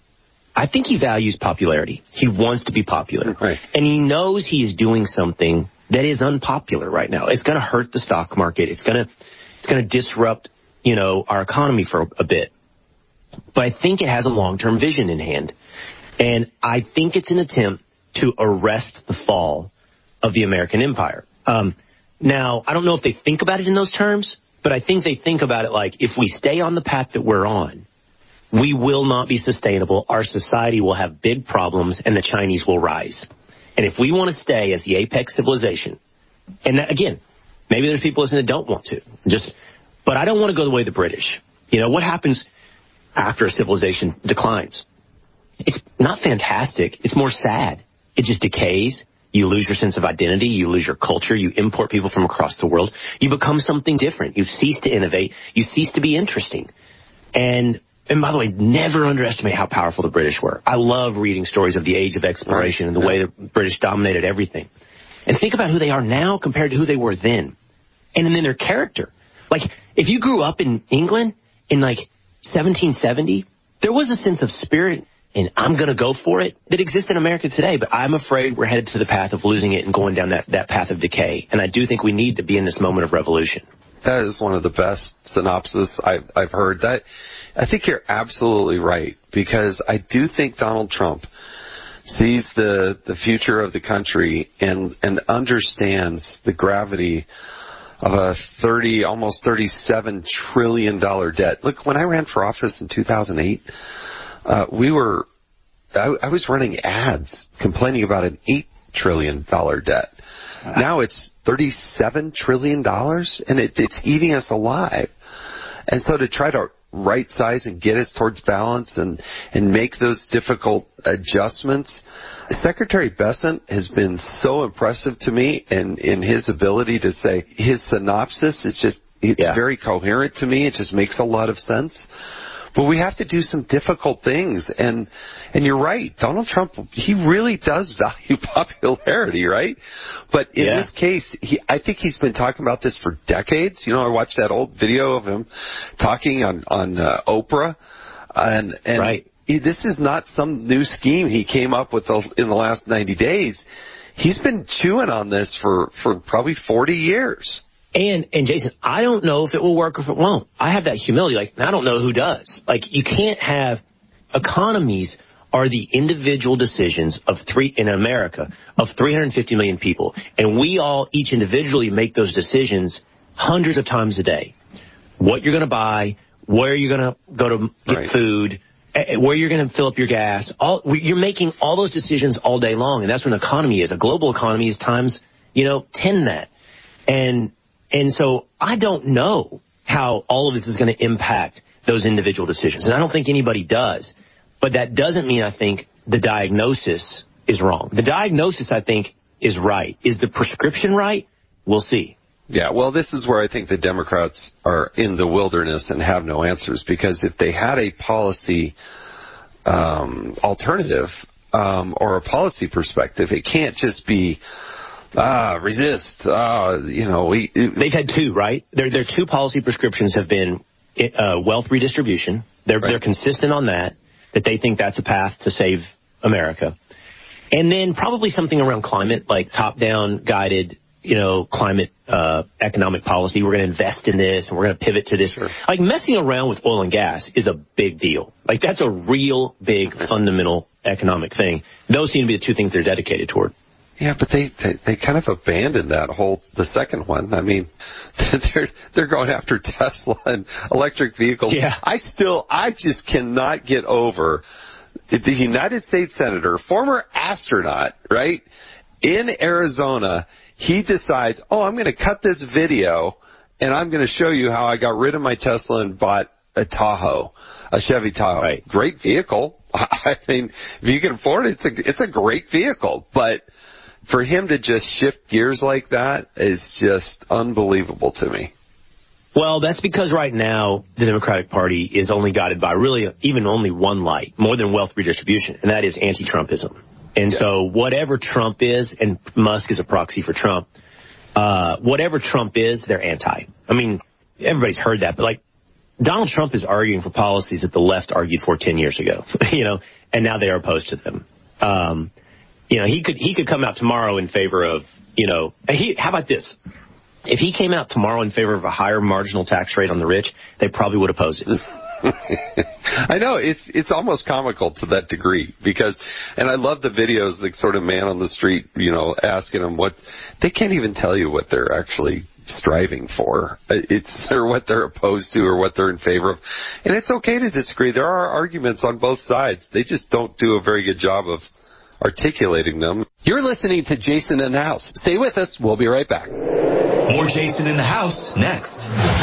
I think he values popularity. He wants to be popular. Right. And he knows he is doing something that is unpopular right now. It's going to hurt the stock market. It's going to it's going to disrupt, you know, our economy for a bit. But I think it has a long-term vision in hand. And I think it's an attempt to arrest the fall of the American empire. Um, now, I don't know if they think about it in those terms, but I think they think about it like, if we stay on the path that we're on, we will not be sustainable. Our society will have big problems, and the Chinese will rise. And if we want to stay as the apex civilization, and that, again, maybe there's people listening that don't want to, just, but I don't want to go the way of the British. You know, what happens after a civilization declines? It's not fantastic. It's more sad. It just decays. You lose your sense of identity. You lose your culture. You import people from across the world. You become something different. You cease to innovate. You cease to be interesting. And And by the way, never underestimate how powerful the British were. I love reading stories of the age of exploration and the way the British dominated everything. And think about who they are now compared to who they were then. And then their character. Like, if you grew up in England in, like, seventeen seventy, there was a sense of spirit and I'm going to go for it that exists in America today. But I'm afraid we're headed to the path of losing it and going down that, that path of decay. And I do think we need to be in this moment of revolution. That is one of the best synopses I've, I've heard. That I think you're absolutely right, because I do think Donald Trump sees the, the future of the country and, and understands the gravity of a thirty, almost thirty-seven trillion dollars debt. Look, when I ran for office in two thousand eight, uh, we were, I, I was running ads complaining about an eight trillion dollars debt. Now it's thirty-seven trillion dollars, and it, it's eating us alive. And so to try to right size and get us towards balance and, and make those difficult adjustments, Secretary Bessent has been so impressive to me in, in his ability to say his synopsis is just, it's yeah. very coherent to me. It just makes a lot of sense. But we have to do some difficult things. And and you're right, Donald Trump, he really does value popularity, right? But in yeah. this case, he, I think he's been talking about this for decades. You know, I watched that old video of him talking on, on uh, Oprah. And, and right. he, this is not some new scheme he came up with in the last ninety days. He's been chewing on this for, for probably forty years. And, and Jason, I don't know if it will work or if it won't. I have that humility. Like, I don't know who does. Like, you can't have economies are the individual decisions of three in America of three hundred fifty million people. And we all each individually make those decisions hundreds of times a day. What you're going to buy, where you're going to go to get right. food, where you're going to fill up your gas. All you're making all those decisions all day long. And that's what an economy is. A global economy is times, you know, ten that. And And so I don't know how all of this is going to impact those individual decisions. And I don't think anybody does. But that doesn't mean I think the diagnosis is wrong. The diagnosis, I think, is right. Is the prescription right? We'll see. Yeah, well, this is where I think the Democrats are in the wilderness and have no answers. Because if they had a policy um, alternative um, or a policy perspective, it can't just be... Ah, resist. Ah, you know, we... They've had two, right? Their their two policy prescriptions have been uh, wealth redistribution. They're right. they're consistent on that, that they think that's a path to save America. And then probably something around climate, like top-down guided, you know, climate uh, economic policy. We're going to invest in this, and we're going to pivot to this. Sure. Like, messing around with oil and gas is a big deal. Like, that's a real big fundamental economic thing. Those seem to be the two things they're dedicated toward. Yeah, but they, they they kind of abandoned that whole the second one. I mean, they're they're going after Tesla and electric vehicles. Yeah. I still I just cannot get over the United States Senator, former astronaut, right, in Arizona. He decides, oh, I'm going to cut this video and I'm going to show you how I got rid of my Tesla and bought a Tahoe, a Chevy Tahoe. Right. Great vehicle. I mean, if you can afford it, it's a it's a great vehicle, but for him to just shift gears like that is just unbelievable to me. Well, that's because right now the Democratic Party is only guided by really even only one light, more than wealth redistribution, and that is anti-Trumpism. And yeah. so whatever Trump is, and Musk is a proxy for Trump, uh, whatever Trump is, they're anti. I mean, everybody's heard that, but like Donald Trump is arguing for policies that the left argued for ten years ago, you know, and now they are opposed to them. Um you know, he could he could come out tomorrow in favor of, you know, he, how about this? If he came out tomorrow in favor of a higher marginal tax rate on the rich, they probably would oppose it. I know, it's it's almost comical to that degree because, and I love the videos, the sort of man on the street, you know, asking them what, they can't even tell you what they're actually striving for. It's or what they're opposed to or what they're in favor of. And it's okay to disagree. There are arguments on both sides. They just don't do a very good job of articulating them. You're listening to Jason in the House. Stay with us. We'll be right back. More Jason in the House next.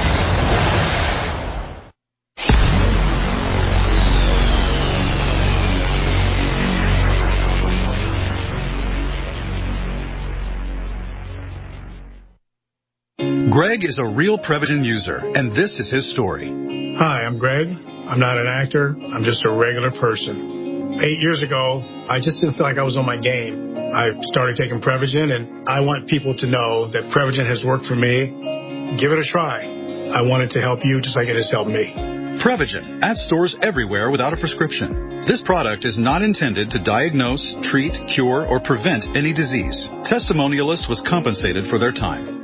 Greg is a real Prevagen user, and this is his story. Hi, I'm Greg. I'm not an actor. I'm just a regular person. Eight years ago, I just didn't feel like I was on my game. I started taking Prevagen, and I want people to know that Prevagen has worked for me. Give it a try. I want it to help you just like it has helped me. Prevagen, at stores everywhere without a prescription. This product is not intended to diagnose, treat, cure, or prevent any disease. Testimonialist was compensated for their time.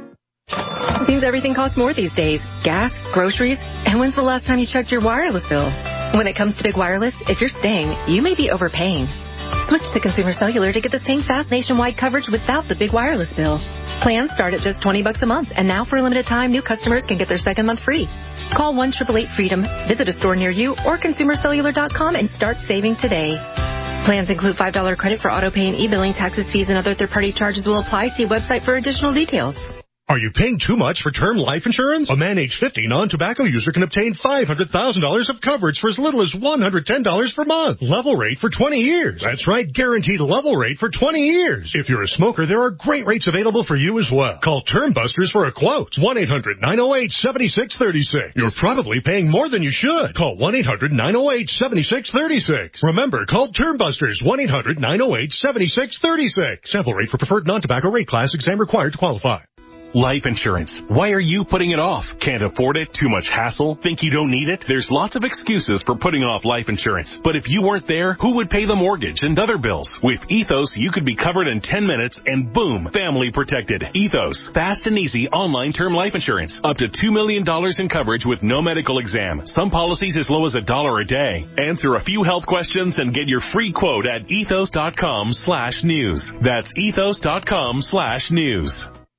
Seems everything costs more these days. Gas, groceries, and when's the last time you checked your wireless bill? When it comes to big wireless, if you're staying, you may be overpaying. Switch to Consumer Cellular to get the same fast nationwide coverage without the big wireless bill. Plans start at just twenty bucks a month, and now for a limited time, new customers can get their second month free. Call one eight eight eight freedom, visit a store near you, or consumer cellular dot com and start saving today. Plans include five dollars credit for auto pay and e-billing. Taxes, fees, and other third-party charges will apply. See website for additional details. Are you paying too much for term life insurance? A man age fifty non-tobacco user can obtain five hundred thousand dollars of coverage for as little as one hundred ten dollars per month. Level rate for twenty years. That's right, guaranteed level rate for twenty years. If you're a smoker, there are great rates available for you as well. Call Term Busters for a quote. one eight hundred nine oh eight seven six three six. You're probably paying more than you should. Call one eight hundred nine oh eight seven six three six. Remember, call Term Busters. one eight hundred nine oh eight seven six three six. Sample rate for preferred non-tobacco rate class. Exam required to qualify. Life insurance. Why are you putting it off? Can't afford it? Too much hassle? Think you don't need it? There's lots of excuses for putting off life insurance. But if you weren't there, who would pay the mortgage and other bills? With Ethos, you could be covered in ten minutes and boom, family protected. Ethos. Fast and easy online term life insurance. Up to two million dollars in coverage with no medical exam. Some policies as low as a dollar a day. Answer a few health questions and get your free quote at ethos.com slash news. That's ethos.com slash news.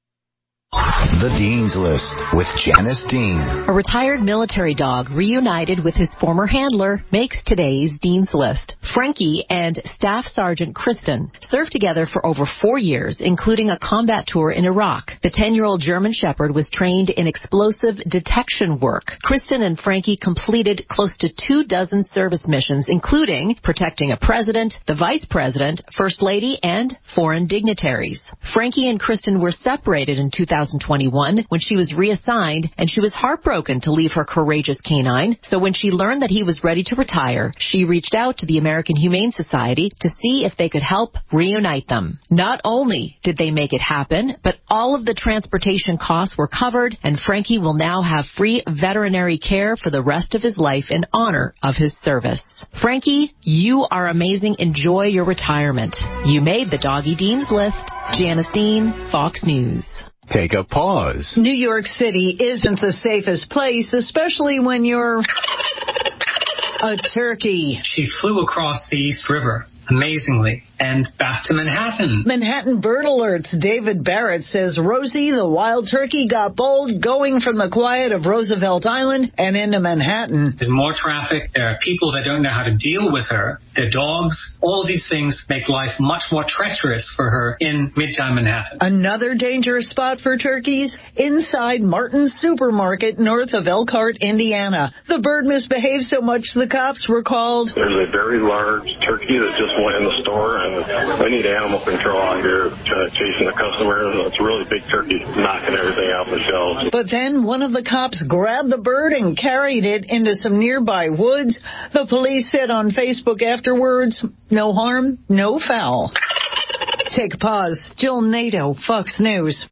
The Dean's List with Janice Dean. A retired military dog reunited with his former handler makes today's Dean's List. Frankie and Staff Sergeant Kristen served together for over four years, including a combat tour in Iraq. The ten-year-old German Shepherd was trained in explosive detection work. Kristen and Frankie completed close to two dozen service missions, including protecting a president, the vice president, first lady, and foreign dignitaries. Frankie and Kristen were separated in two thousand twenty-one when she was reassigned, and she was heartbroken to leave her courageous canine. So when she learned that he was ready to retire, she reached out to the American Humane Society to see if they could help reunite them. Not only did they make it happen, but all of the transportation costs were covered, and Frankie will now have free veterinary care for the rest of his life in honor of his service. Frankie, you are amazing. Enjoy your retirement. You made the Doggy Dean's List. Janice Dean, Fox News. Take a pause. New York City isn't the safest place, especially when you're a turkey. She flew across the East River, amazingly, and back to Manhattan. Manhattan Bird Alert's David Barrett says Rosie, the wild turkey, got bold going from the quiet of Roosevelt Island and into Manhattan. There's more traffic. There are people that don't know how to deal with her. Their dogs. All of these things make life much more treacherous for her in Midtown Manhattan. Another dangerous spot for turkeys? Inside Martin's Supermarket north of Elkhart, Indiana. The bird misbehaved so much the cops were called. There's a very large turkey that just went in the store, and we need animal control out here uh, chasing the customers. It's a really big turkey knocking everything off the shelves. But then one of the cops grabbed the bird and carried it into some nearby woods. The police said on Facebook afterwards, no harm, no foul. Take a pause. Jill Nato, Fox News.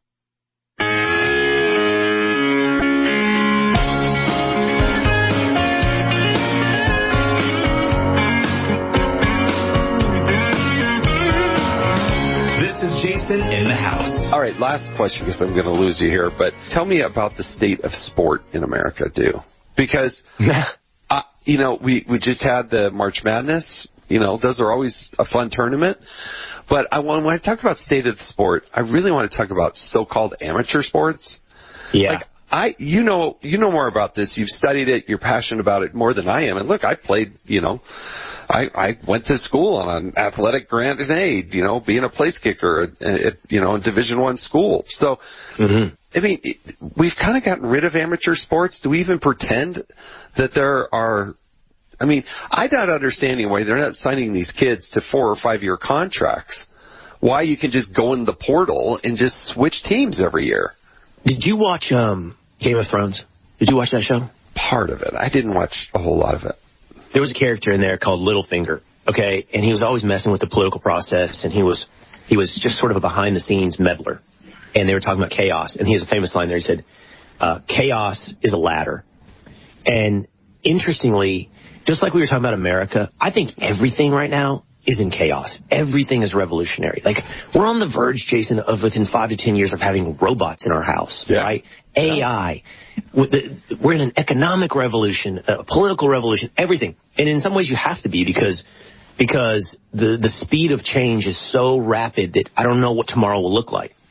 All right, last question because I'm going to lose you here. But tell me about the state of sport in America, too. Because, uh, you know, we, we just had the March Madness. You know, those are always a fun tournament. But I want, when I talk about state of sport, I really want to talk about so-called amateur sports. Yeah. Like, I, you know, you know more about this. You've studied it. You're passionate about it more than I am. And look, I played, you know, I, I went to school on an athletic grant and aid, you know, being a place kicker at, at you know, a Division One school. So, mm-hmm. I mean, it, we've kind of gotten rid of amateur sports. Do we even pretend that there are, I mean, I'm not understanding why they're not signing these kids to four or five year contracts. Why you can just go in the portal and just switch teams every year. Did you watch um, Game of Thrones? Did you watch that show? Part of it. I didn't watch a whole lot of it. There was a character in there called Littlefinger, okay, and he was always messing with the political process, and he was he was just sort of a behind-the-scenes meddler. And they were talking about chaos, and he has a famous line there. He said, uh, chaos is a ladder. And interestingly, just like we were talking about America, I think everything right now is in chaos. Everything is revolutionary. Like, we're on the verge, Jason, of within five to ten years of having robots in our house, yeah. right? A I. We're in an economic revolution, a political revolution, everything. And in some ways you have to be because because the, the speed of change is so rapid that I don't know what tomorrow will look like.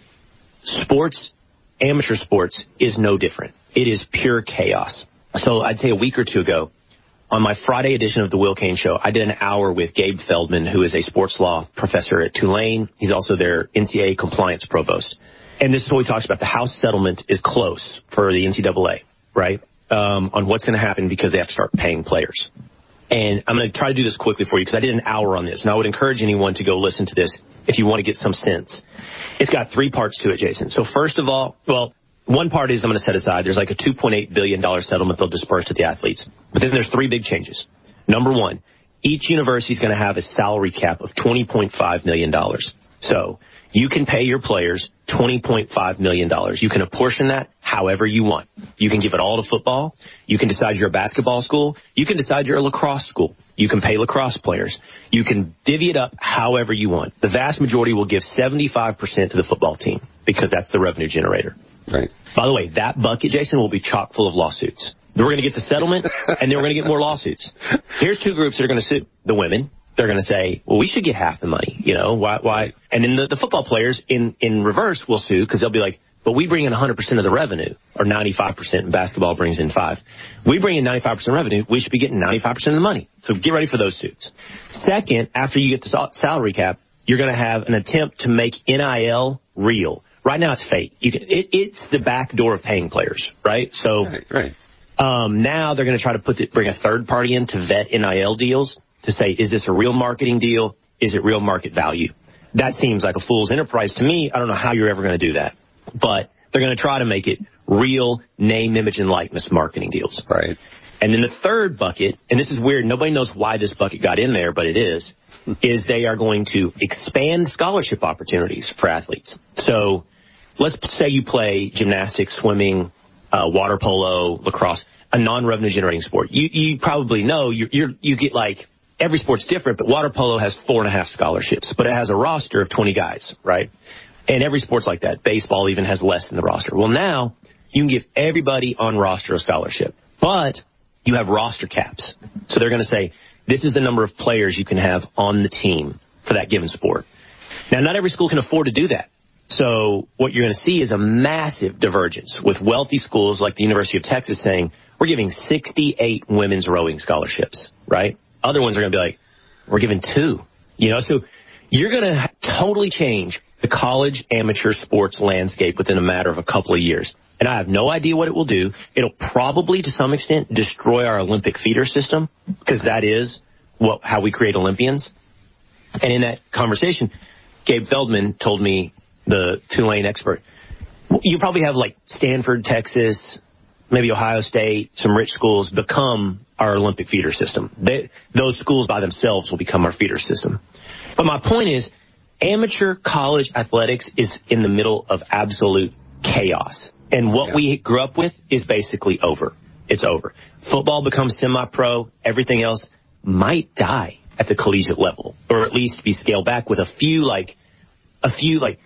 Sports, amateur sports, is no different. It is pure chaos. So I'd say a week or two ago, on my Friday edition of the Will Cain Show, I did an hour with Gabe Feldman, who is a sports law professor at Tulane. He's also their N C double A compliance provost. And this is what he talks about. The House settlement is close for the N C double A, right, um, on what's going to happen because they have to start paying players. And I'm going to try to do this quickly for you because I did an hour on this. And I would encourage anyone to go listen to this if you want to get some sense. It's got three parts to it, Jason. So first of all, well, one part is I'm going to set aside. There's like a two point eight billion dollars settlement they'll disperse to the athletes. But then there's three big changes. Number one, each university is going to have a salary cap of twenty point five million dollars. So you can pay your players twenty point five million dollars. You can apportion that however you want. You can give it all to football. You can decide you're a basketball school. You can decide you're a lacrosse school. You can pay lacrosse players. You can divvy it up however you want. The vast majority will give seventy-five percent to the football team because that's the revenue generator. Right. By the way, that bucket, Jason, will be chock full of lawsuits. Then we're going to get the settlement, and then we're going to get more lawsuits. Here's two groups that are going to sue. The women. They're going to say, well, we should get half the money, you know, why, why? And then the, the football players in, in reverse will sue because they'll be like, but we bring in one hundred percent of the revenue, or ninety-five percent, and basketball brings in five. We bring in ninety-five percent revenue, we should be getting ninety-five percent of the money. So get ready for those suits. Second, after you get the salary cap, you're going to have an attempt to make N I L real. Right now it's fake. You can, it, it's the back door of paying players, right? So right, right. Um, now they're going to try to put the, bring a third party in to vet N I L deals to say, is this a real marketing deal? Is it real market value? That seems like a fool's enterprise to me. I don't know how you're ever going to do that. But they're going to try to make it real name, image, and likeness marketing deals. Right. And then the third bucket, and this is weird, nobody knows why this bucket got in there, but it is, is they are going to expand scholarship opportunities for athletes. So let's say you play gymnastics, swimming, uh, water polo, lacrosse, a non-revenue generating sport. You, you probably know you you're, you get like, every sport's different, but water polo has four and a half scholarships, but it has a roster of twenty guys, right? And every sport's like that. Baseball even has less than the roster. Well, now you can give everybody on roster a scholarship, but you have roster caps. So they're going to say, this is the number of players you can have on the team for that given sport. Now, not every school can afford to do that. So what you're going to see is a massive divergence with wealthy schools like the University of Texas saying, we're giving sixty-eight women's rowing scholarships, right? Other ones are going to be like, we're giving two. You know, so you're going to totally change the college amateur sports landscape within a matter of a couple of years. And I have no idea what it will do. It'll probably, to some extent, destroy our Olympic feeder system, because that is what how we create Olympians. And in that conversation, Gabe Feldman told me, the Tulane expert, you probably have like Stanford, Texas, maybe Ohio State, some rich schools become our Olympic feeder system. They, those schools by themselves will become our feeder system. But my point is, amateur college athletics is in the middle of absolute chaos. And what yeah. we grew up with is basically over. It's over. Football becomes semi-pro. Everything else might die at the collegiate level, or at least be scaled back with a few like, a few like,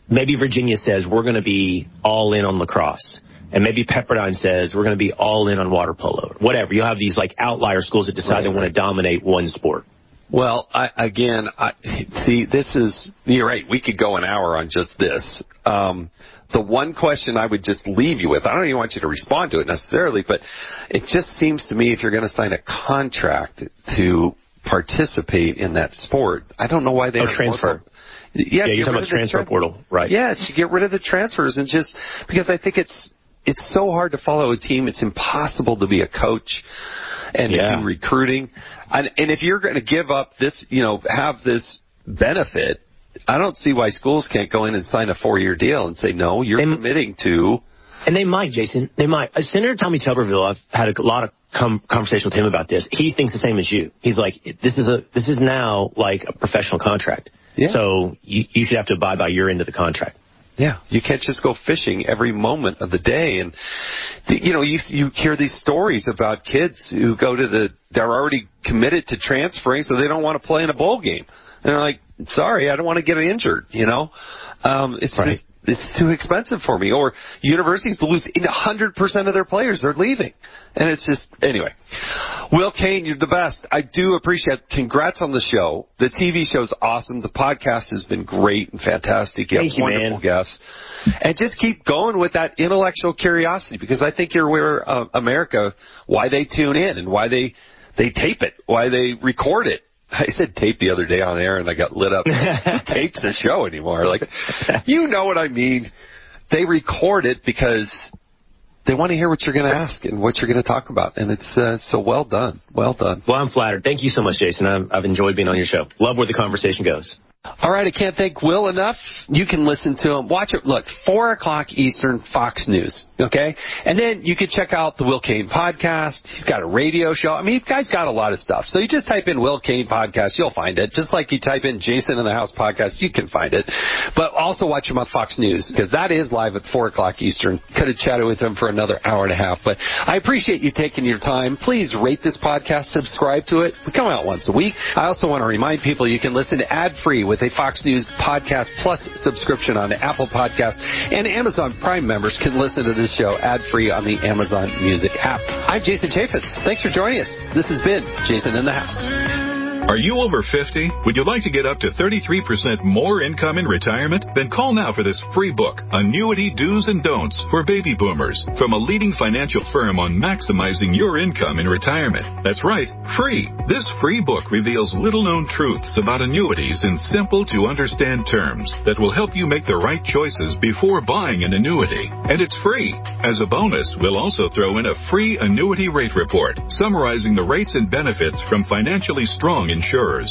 maybe Virginia says we're going to be all in on lacrosse. And maybe Pepperdine says we're going to be all in on water polo. Whatever. You'll have these like outlier schools that decide right, they want right. to dominate one sport. Well, I, again, I, see, this is, you're right, we could go an hour on just this. Um, the one question I would just leave you with, I don't even want you to respond to it necessarily, but it just seems to me if you're going to sign a contract to participate in that sport, I don't know why they oh, don't transfer. Yeah, yeah you're talking about transfer tra- portal, right? Yeah, to get rid of the transfers and just, because I think it's, it's so hard to follow a team. It's impossible to be a coach and yeah. to do recruiting. And, and if you're going to give up this, you know, have this benefit, I don't see why schools can't go in and sign a four-year deal and say, no, you're they, committing to. And they might, Jason. They might. Uh, Senator Tommy Tuberville, I've had a lot of com- conversation with him about this. He thinks the same as you. He's like, this is a this is now like a professional contract. Yeah. So you, you should have to abide by your end of the contract. Yeah, you can't just go fishing every moment of the day. And, the, you know, you you hear these stories about kids who go to the, they're already committed to transferring, so they don't want to play in a bowl game. And they're like, sorry, I don't want to get injured, you know. Um, it's right. just, it's too expensive for me. Or universities lose one hundred percent of their players. They're leaving. And it's just, anyway. Will Cain, you're the best. I do appreciate it. Congrats on the show. The T V show's awesome. The podcast has been great and fantastic. You Thank have you, wonderful man. guests. And just keep going with that intellectual curiosity, because I think you're where uh, America, why they tune in and why they, they tape it, why they record it. I said tape the other day on air and I got lit up. Who tapes the show anymore? Like, you know what I mean. They record it because they want to hear what you're going to ask and what you're going to talk about. And it's uh, so well done. Well done. Well, I'm flattered. Thank you so much, Jason. I've, I've enjoyed being on your show. Love where the conversation goes. All right, I can't thank Will enough. You can listen to him. Watch it. Look, four o'clock Eastern, Fox News, okay? And then you can check out the Will Cain podcast. He's got a radio show. I mean, the guy's got a lot of stuff. So you just type in Will Cain podcast, you'll find it. Just like you type in Jason in the House podcast, you can find it. But also watch him on Fox News, because that is live at four o'clock Eastern. Could have chatted with him for another hour and a half. But I appreciate you taking your time. Please rate this podcast, subscribe to it. We come out once a week. I also want to remind people you can listen ad-free with a Fox News Podcast Plus subscription on Apple Podcasts, and Amazon Prime members can listen to this show ad-free on the Amazon Music app. I'm Jason Chaffetz. Thanks for joining us. This has been Jason in the House. Are you over fifty? Would you like to get up to thirty-three percent more income in retirement? Then call now for this free book, Annuity Do's and Don'ts for Baby Boomers, from a leading financial firm on maximizing your income in retirement. That's right, free. This free book reveals little-known truths about annuities in simple-to-understand terms that will help you make the right choices before buying an annuity. And it's free. As a bonus, we'll also throw in a free annuity rate report, summarizing the rates and benefits from financially strong insurers.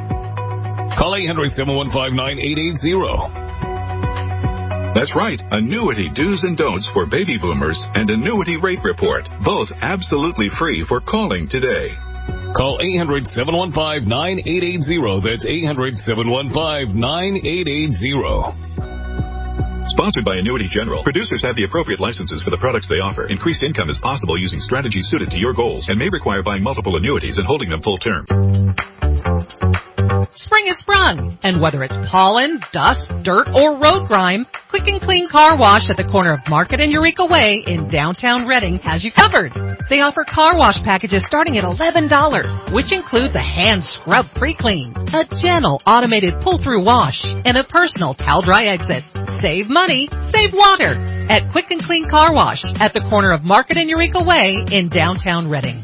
Call eight hundred, seven one five, nine eight eight zero. That's right, Annuity Do's and Don'ts for Baby Boomers and Annuity Rate Report, both absolutely free for calling today. Call eight hundred, seven one five, nine eight eight zero. That's eight hundred, seven one five, nine eight eight zero. Sponsored by Annuity General. Producers have the appropriate licenses for the products they offer. Increased income is possible using strategies suited to your goals and may require buying multiple annuities and holding them full term. Spring has sprung, and whether it's pollen, dust, dirt, or road grime, Quick and Clean Car Wash at the corner of Market and Eureka Way in downtown Reading has you covered. They offer car wash packages starting at eleven dollars, which includes a hand scrub pre-clean, a gentle automated pull-through wash, and a personal towel dry exit. Save money, save water at Quick and Clean Car Wash at the corner of Market and Eureka Way in downtown Reading.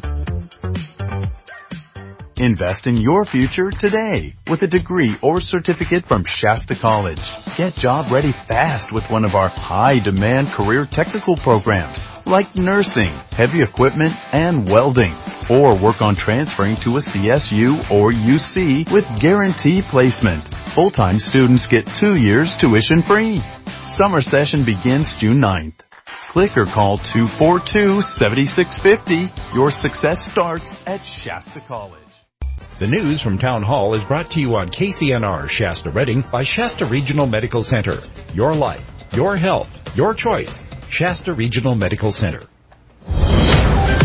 Invest in your future today with a degree or certificate from Shasta College. Get job ready fast with one of our high-demand career technical programs like nursing, heavy equipment, and welding. Or work on transferring to a C S U or U C with guaranteed placement. Full-time students get two years tuition free. Summer session begins June ninth. Click or call two four two, seven six five zero. Your success starts at Shasta College. The news from Town Hall is brought to you on K C N R Shasta Reading by Shasta Regional Medical Center. Your life, your health, your choice. Shasta Regional Medical Center.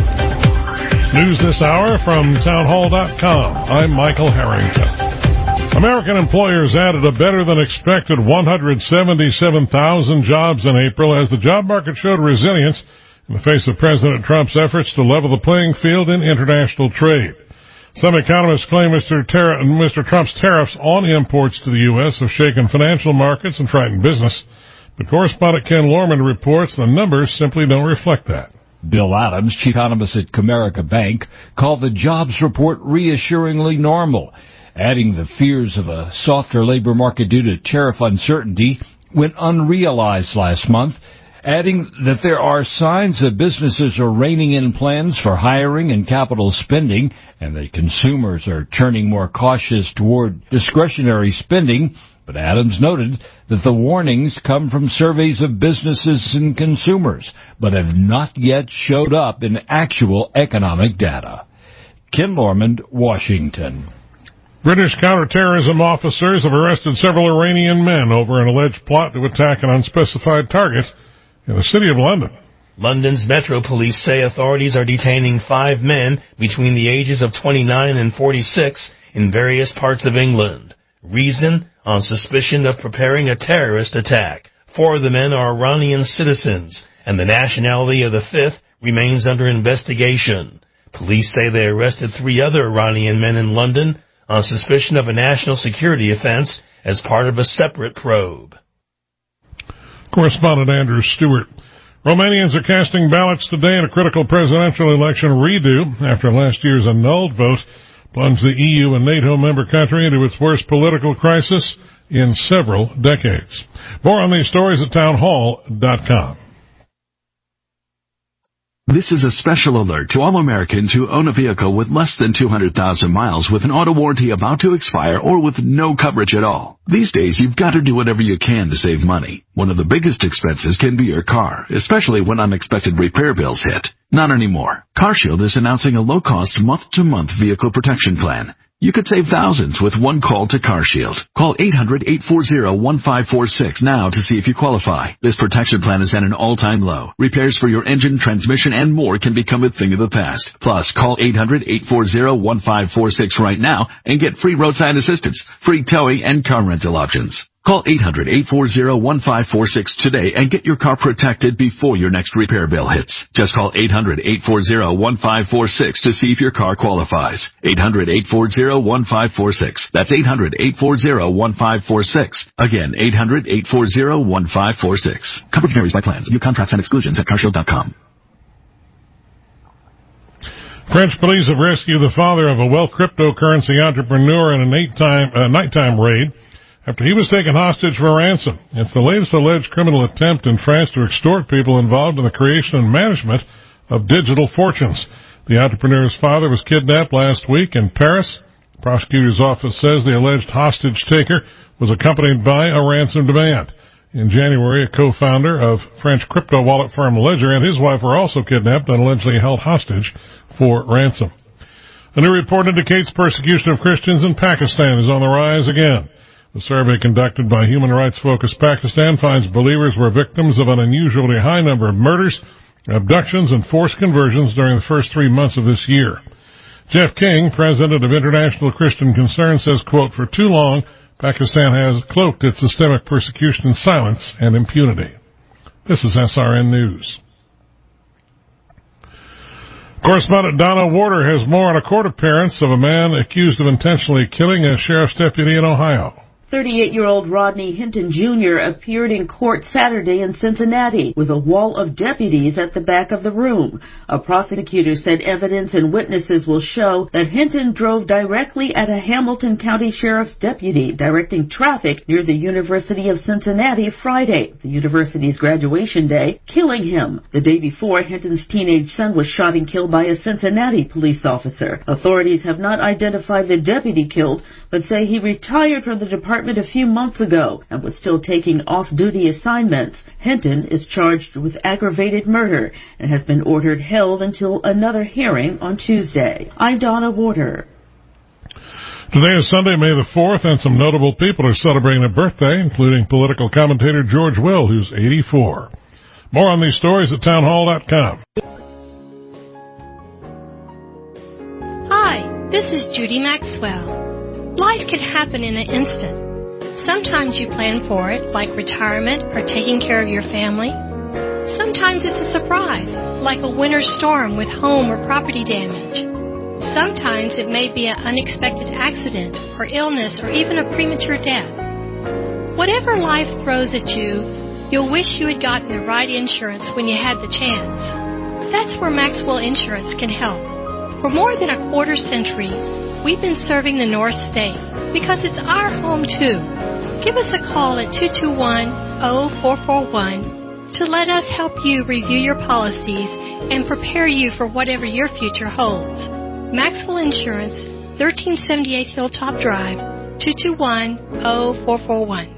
News this hour from townhall dot com. I'm Michael Harrington. American employers added a better-than-expected one hundred seventy-seven thousand jobs in April as the job market showed resilience in the face of President Trump's efforts to level the playing field in international trade. Some economists claim Mister Tar- Mister Trump's tariffs on imports to the U S have shaken financial markets and frightened business. But correspondent Ken Lorman reports the numbers simply don't reflect that. Bill Adams, chief economist at Comerica Bank, called the jobs report reassuringly normal, adding the fears of a softer labor market due to tariff uncertainty went unrealized last month, adding that there are signs that businesses are reining in plans for hiring and capital spending, and that consumers are turning more cautious toward discretionary spending. But Adams noted that the warnings come from surveys of businesses and consumers, but have not yet showed up in actual economic data. Ken Lorman, Washington. British counterterrorism officers have arrested several Iranian men over an alleged plot to attack an unspecified target in the city of London. London's Metro Police say authorities are detaining five men between the ages of twenty-nine and forty-six in various parts of England. Reason? On suspicion of preparing a terrorist attack. Four of the men are Iranian citizens, and the nationality of the fifth remains under investigation. Police say they arrested three other Iranian men in London on suspicion of a national security offense as part of a separate probe. Correspondent Andrew Stewart. Romanians are casting ballots today in a critical presidential election redo after last year's annulled vote plunged the E U and NATO member country into its worst political crisis in several decades. More on these stories at townhall dot com. This is a special alert to all Americans who own a vehicle with less than two hundred thousand miles with an auto warranty about to expire or with no coverage at all. These days, you've got to do whatever you can to save money. One of the biggest expenses can be your car, especially when unexpected repair bills hit. Not anymore. CarShield is announcing a low-cost month-to-month vehicle protection plan. You could save thousands with one call to CarShield. Call eight hundred, eight four zero, one five four six now to see if you qualify. This protection plan is at an all-time low. Repairs for your engine, transmission, and more can become a thing of the past. Plus, call eight hundred, eight four zero, one five four six right now and get free roadside assistance, free towing, and car rental options. Call eight hundred, eight four zero, one five four six today and get your car protected before your next repair bill hits. Just call eight hundred, eight four zero, one five four six to see if your car qualifies. eight hundred, eight four zero, one five four six. That's eight hundred, eight four zero, one five four six. Again, eight hundred, eight four zero, one five four six. Coverage varies by plans. View contracts and exclusions at car shield dot com. French police have rescued the father of a wealth cryptocurrency entrepreneur in a nighttime, uh, nighttime raid after he was taken hostage for ransom. It's the latest alleged criminal attempt in France to extort people involved in the creation and management of digital fortunes. The entrepreneur's father was kidnapped last week in Paris. The prosecutor's office says the alleged hostage taker was accompanied by a ransom demand. In January, a co-founder of French crypto wallet firm Ledger and his wife were also kidnapped and allegedly held hostage for ransom. A new report indicates persecution of Christians in Pakistan is on the rise again. The survey conducted by Human Rights Focus Pakistan finds believers were victims of an unusually high number of murders, abductions, and forced conversions during the first three months of this year. Jeff King, president of International Christian Concern, says, quote, "For too long, Pakistan has cloaked its systemic persecution in silence and impunity." This is S R N News. Correspondent Donna Warder has more on a court appearance of a man accused of intentionally killing a sheriff's deputy in Ohio. thirty-eight-year-old Rodney Hinton Junior appeared in court Saturday in Cincinnati with a wall of deputies at the back of the room. A prosecutor said evidence and witnesses will show that Hinton drove directly at a Hamilton County Sheriff's deputy directing traffic near the University of Cincinnati Friday, the university's graduation day, killing him. The day before, Hinton's teenage son was shot and killed by a Cincinnati police officer. Authorities have not identified the deputy killed, but say he retired from the department a few months ago and was still taking off-duty assignments. Hinton is charged with aggravated murder and has been ordered held until another hearing on Tuesday. I'm Donna Warder. Today is Sunday, May the fourth, and some notable people are celebrating a birthday, including political commentator George Will, who's eighty-four. More on these stories at townhall dot com. Hi, this is Judy Maxwell. Life can happen in an instant. Sometimes you plan for it, like retirement or taking care of your family. Sometimes it's a surprise, like a winter storm with home or property damage. Sometimes it may be an unexpected accident or illness or even a premature death. Whatever life throws at you, you'll wish you had gotten the right insurance when you had the chance. That's where Maxwell Insurance can help. For more than a quarter century, we've been serving the North State because it's our home too. Give us a call at two two one, zero four four one to let us help you review your policies and prepare you for whatever your future holds. Maxwell Insurance, thirteen seventy-eight Hilltop Drive, two two one, zero four four one.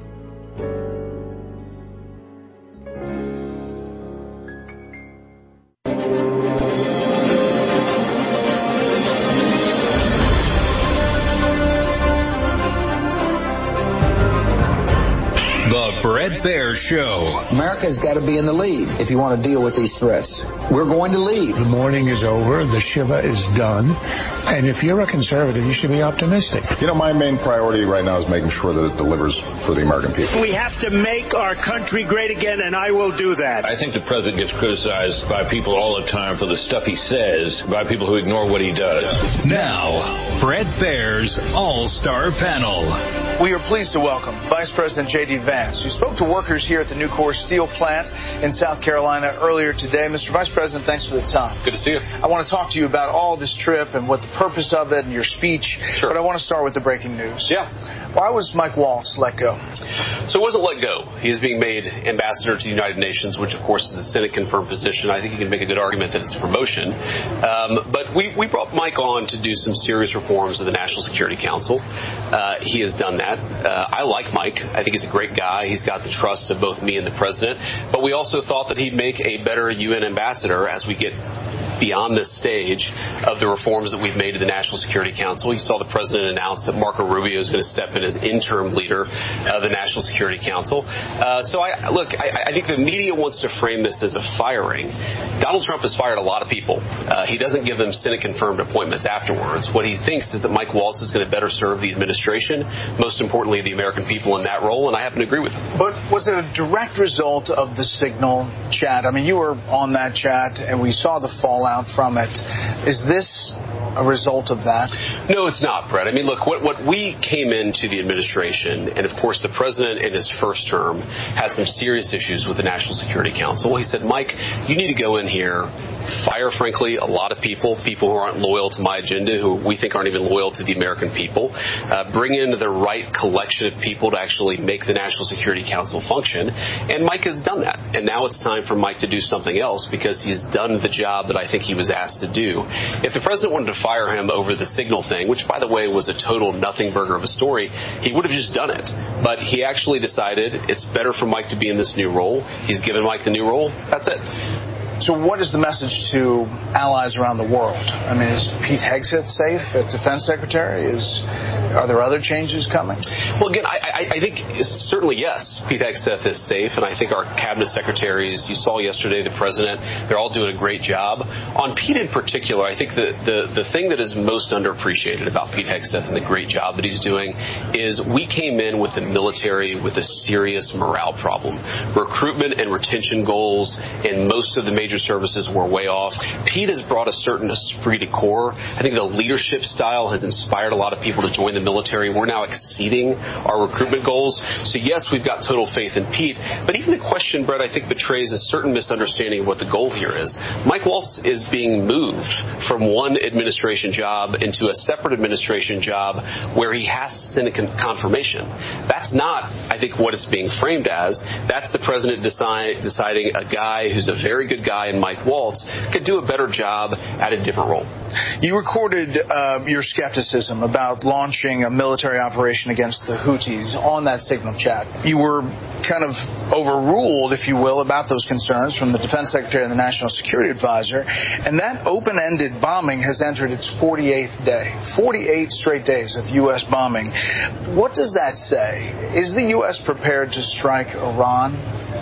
Fred Fair Show. America's got to be in the lead if you want to deal with these threats. We're going to lead. The mourning is over. The Shiva is done. And if you're a conservative, you should be optimistic. You know, my main priority right now is making sure that it delivers for the American people. We have to make our country great again, and I will do that. I think the president gets criticized by people all the time for the stuff he says, by people who ignore what he does. Now, Fred Fair's All-Star Panel. We are pleased to welcome Vice President J D. Vance, who spoke to workers here at the Nucor steel plant in South Carolina earlier today. Mister Vice President, thanks for the time. Good to see you. I want to talk to you about all this trip and what the purpose of it and your speech. Sure. But I want to start with the breaking news. Yeah. Why was Mike Waltz let go? So he wasn't let go. He is being made ambassador to the United Nations, which, of course, is a Senate-confirmed position. I think you can make a good argument that it's a promotion. Um, but we, we brought Mike on to do some serious reforms of the National Security Council. Uh, he has done that. Uh, I like Mike. I think he's a great guy. He's got the trust of both me and the president. But we also thought that he'd make a better U N ambassador as we get beyond this stage of the reforms that we've made to the National Security Council. You saw the president announce that Marco Rubio is going to step in as interim leader of the National Security Council. Uh, so, I look, I, I think the media wants to frame this as a firing. Donald Trump has fired a lot of people. Uh, he doesn't give them Senate-confirmed appointments afterwards. What he thinks is that Mike Waltz is going to better serve the administration, most importantly, the American people in that role, and I happen to agree with him. But was it a direct result of the Signal chat? I mean, you were on that chat, and we saw the fallout from it. Is this a result of that? No, it's not, Brett. I mean, look, what, what we came into the administration, and of course the president in his first term had some serious issues with the National Security Council. He said, Mike, you need to go in here, fire, frankly, a lot of people, people who aren't loyal to my agenda, who we think aren't even loyal to the American people, uh, bring in the right collection of people to actually make the National Security Council function. And Mike has done that. And now it's time for Mike to do something else because he's done the job that I think he was asked to do. If the president wanted to fire him over the Signal thing, which, by the way, was a total nothing burger of a story, he would have just done it. But he actually decided it's better for Mike to be in this new role. He's given Mike the new role. That's it. So what is the message to allies around the world? I mean, is Pete Hegseth safe as Defense Secretary? Is Are there other changes coming? Well, again, I, I, I think certainly yes, Pete Hegseth is safe, and I think our cabinet secretaries, you saw yesterday the president, they're all doing a great job. On Pete in particular, I think the, the, the thing that is most underappreciated about Pete Hegseth and the great job that he's doing is we came in with the military with a serious morale problem. Recruitment and retention goals in most of the major services were way off. Pete has brought a certain esprit de corps. I think the leadership style has inspired a lot of people to join the military. We're now exceeding our recruitment goals. So yes, we've got total faith in Pete. But even the question, Brett, I think betrays a certain misunderstanding of what the goal here is. Mike Waltz is being moved from one administration job into a separate administration job where he has Senate confirmation. That's not, I think, what it's being framed as. That's the president decide, deciding a guy who's a very good guy in Mike Waltz could do a better job at a different role. You recorded uh, your skepticism about launching a military operation against the Houthis on that Signal chat. You were kind of overruled, if you will, about those concerns from the Defense Secretary and the National Security Advisor, and that open-ended bombing has entered its forty-eighth day. forty-eight straight days of U S bombing. What does that say? Is the U S prepared to strike Iran?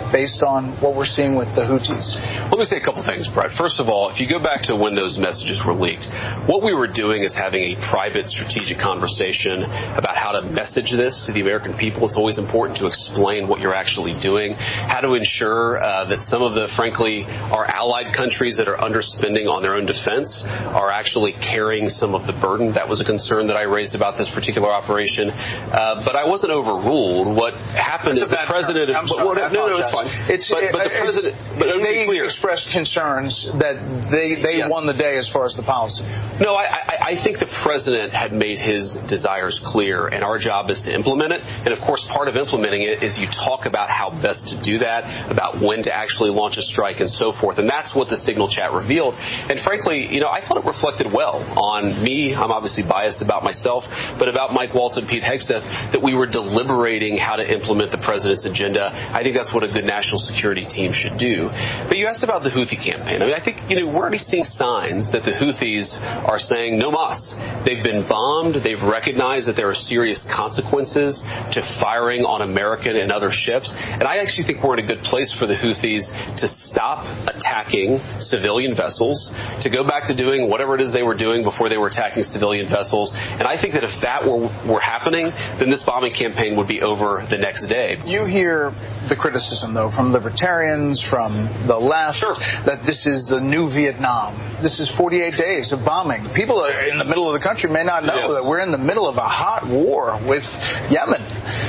based on what we're seeing with the Houthis? Let me say a couple things, Brett. First of all, if you go back to when those messages were leaked, what we were doing is having a private strategic conversation about how to message this to the American people. It's always important to explain what you're actually doing, how to ensure uh, that some of the, frankly, our allied countries that are underspending on their own defense are actually carrying some of the burden. That was a concern that I raised about this particular operation. Uh, but I wasn't overruled. What happened It's is the president... I'm sorry, well, I no, no, it's fine. It's, but, but the president, but they clear. expressed concerns that they they yes. won the day as far as the policy. No, I, I, I think the president had made his desires clear, and our job is to implement it. And of course, part of implementing it is you talk about how best to do that, about when to actually launch a strike, and so forth. And that's what the Signal chat revealed. And frankly, you know, I thought it reflected well on me. I'm obviously biased about myself, but about Mike Waltz and Pete Hegseth, that we were deliberating how to implement the president's agenda. I think that's what a good national security team should do. But you asked about the Houthi campaign. I mean, I think, you know, we're already seeing signs that the Houthis are saying no mas. They've been bombed. They've recognized that there are serious consequences to firing on American and other ships. And I actually think we're in a good place for the Houthis to stop attacking civilian vessels, to go back to doing whatever it is they were doing before they were attacking civilian vessels. And I think that if that were, were happening, then this bombing campaign would be over the next day. You hear the criticism, though, from libertarians, from the left, sure. that this is the new Vietnam. This is forty-eight days of bombing. People in the middle of the country may not know yes. that we're in the middle of a hot war with Yemen.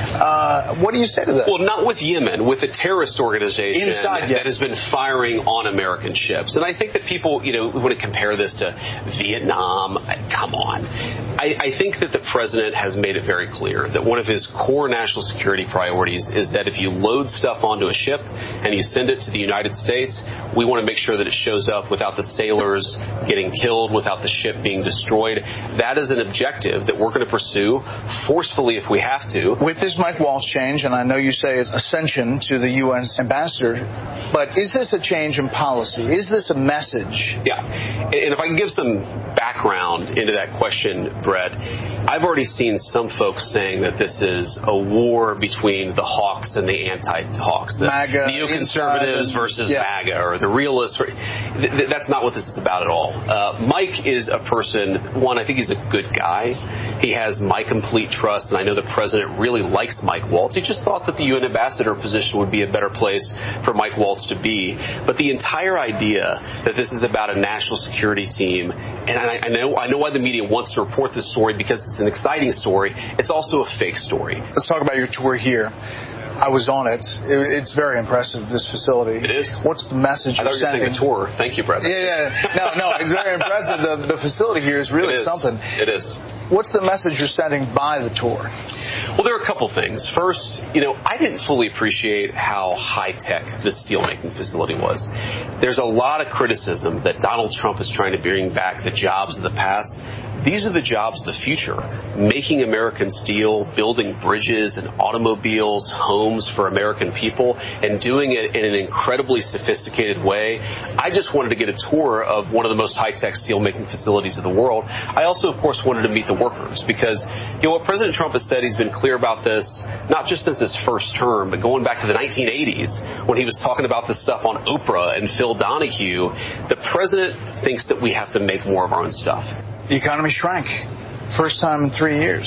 Uh, what do you say to that? Well, not with Yemen, with a terrorist organization Inside that has been firing on American ships. And I think that people, you know, want to compare this to Vietnam. Come on. I, I think that the president has made it very clear that one of his core national security priorities is that if you load stuff onto a ship and you send it to the United States, we want to make sure that it shows up without the sailors getting killed, without the ship being destroyed. That is an objective that we're going to pursue forcefully if we have to. With this Mike Waltz change, and I know you say it's ascension to the U S ambassador, but is this a change in policy? Is this a message? Yeah. And if I can give some background into that question, Brett, I've already seen some folks saying that this is a war between the hawks and the anti-hawks, the MAGA, neoconservatives and, versus yeah. MAGA, or the realists. That's not what this is about at all. Uh, Mike is a person, one, I think he's a good guy. He has my complete trust, and I know the president really likes Mike Waltz. He just thought that the U N ambassador position would be a better place for Mike Waltz to be. But the entire idea that this is about a national security team, and I, I know I know why the media wants to report this story, because it's an exciting story. It's also a fake story. Let's talk about your tour here. I was on it. it. It's very impressive, this facility. It is. What's the message I you're thought you were saying sending? a tour. Thank you, brother. Yeah, yeah. No, no, it's very impressive. The, the facility here is really it is. something. It is. What's the message you're sending by the tour? Well, there are a couple things. First, you know, I didn't fully appreciate how high-tech this steelmaking facility was. There's a lot of criticism that Donald Trump is trying to bring back the jobs of the past. These are the jobs of the future. Making American steel, building bridges and automobiles, homes for American people, and doing it in an incredibly sophisticated way. I just wanted to get a tour of one of the most high-tech steelmaking facilities of the world. I also, of course, wanted to meet the workers because, you know, what President Trump has said, he's been clear about this, not just since his first term, but going back to the nineteen eighties when he was talking about this stuff on Oprah and Phil Donahue. The president thinks that we have to make more of our own stuff. The economy shrank. First time in three years.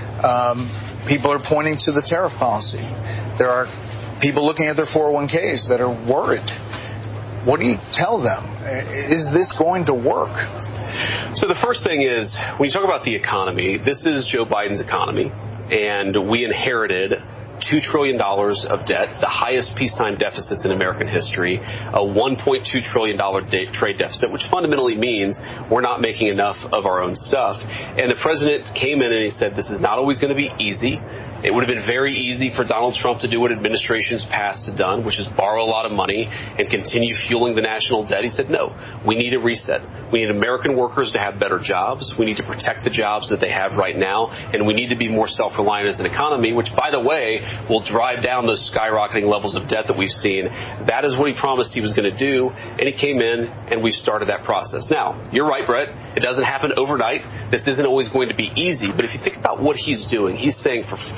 Um, people are pointing to the tariff policy. There are people looking at their four oh one k's that are worried. What do you tell them? Is this going to work? So the first thing is, when you talk about the economy, this is Joe Biden's economy, and we inherited two trillion dollars of debt, the highest peacetime deficits in American history, a one point two trillion dollars de- trade deficit, which fundamentally means we're not making enough of our own stuff. And the president came in and he said this is not always going to be easy. It would have been very easy for Donald Trump to do what administrations past have done, which is borrow a lot of money and continue fueling the national debt. He said, no, we need a reset. We need American workers to have better jobs. We need to protect the jobs that they have right now. And we need to be more self-reliant as an economy, which, by the way, will drive down those skyrocketing levels of debt that we've seen. That is what he promised he was going to do. And he came in and we've started that process. Now, you're right, Brett. It doesn't happen overnight. This isn't always going to be easy. But if you think about what he's doing, he's saying for four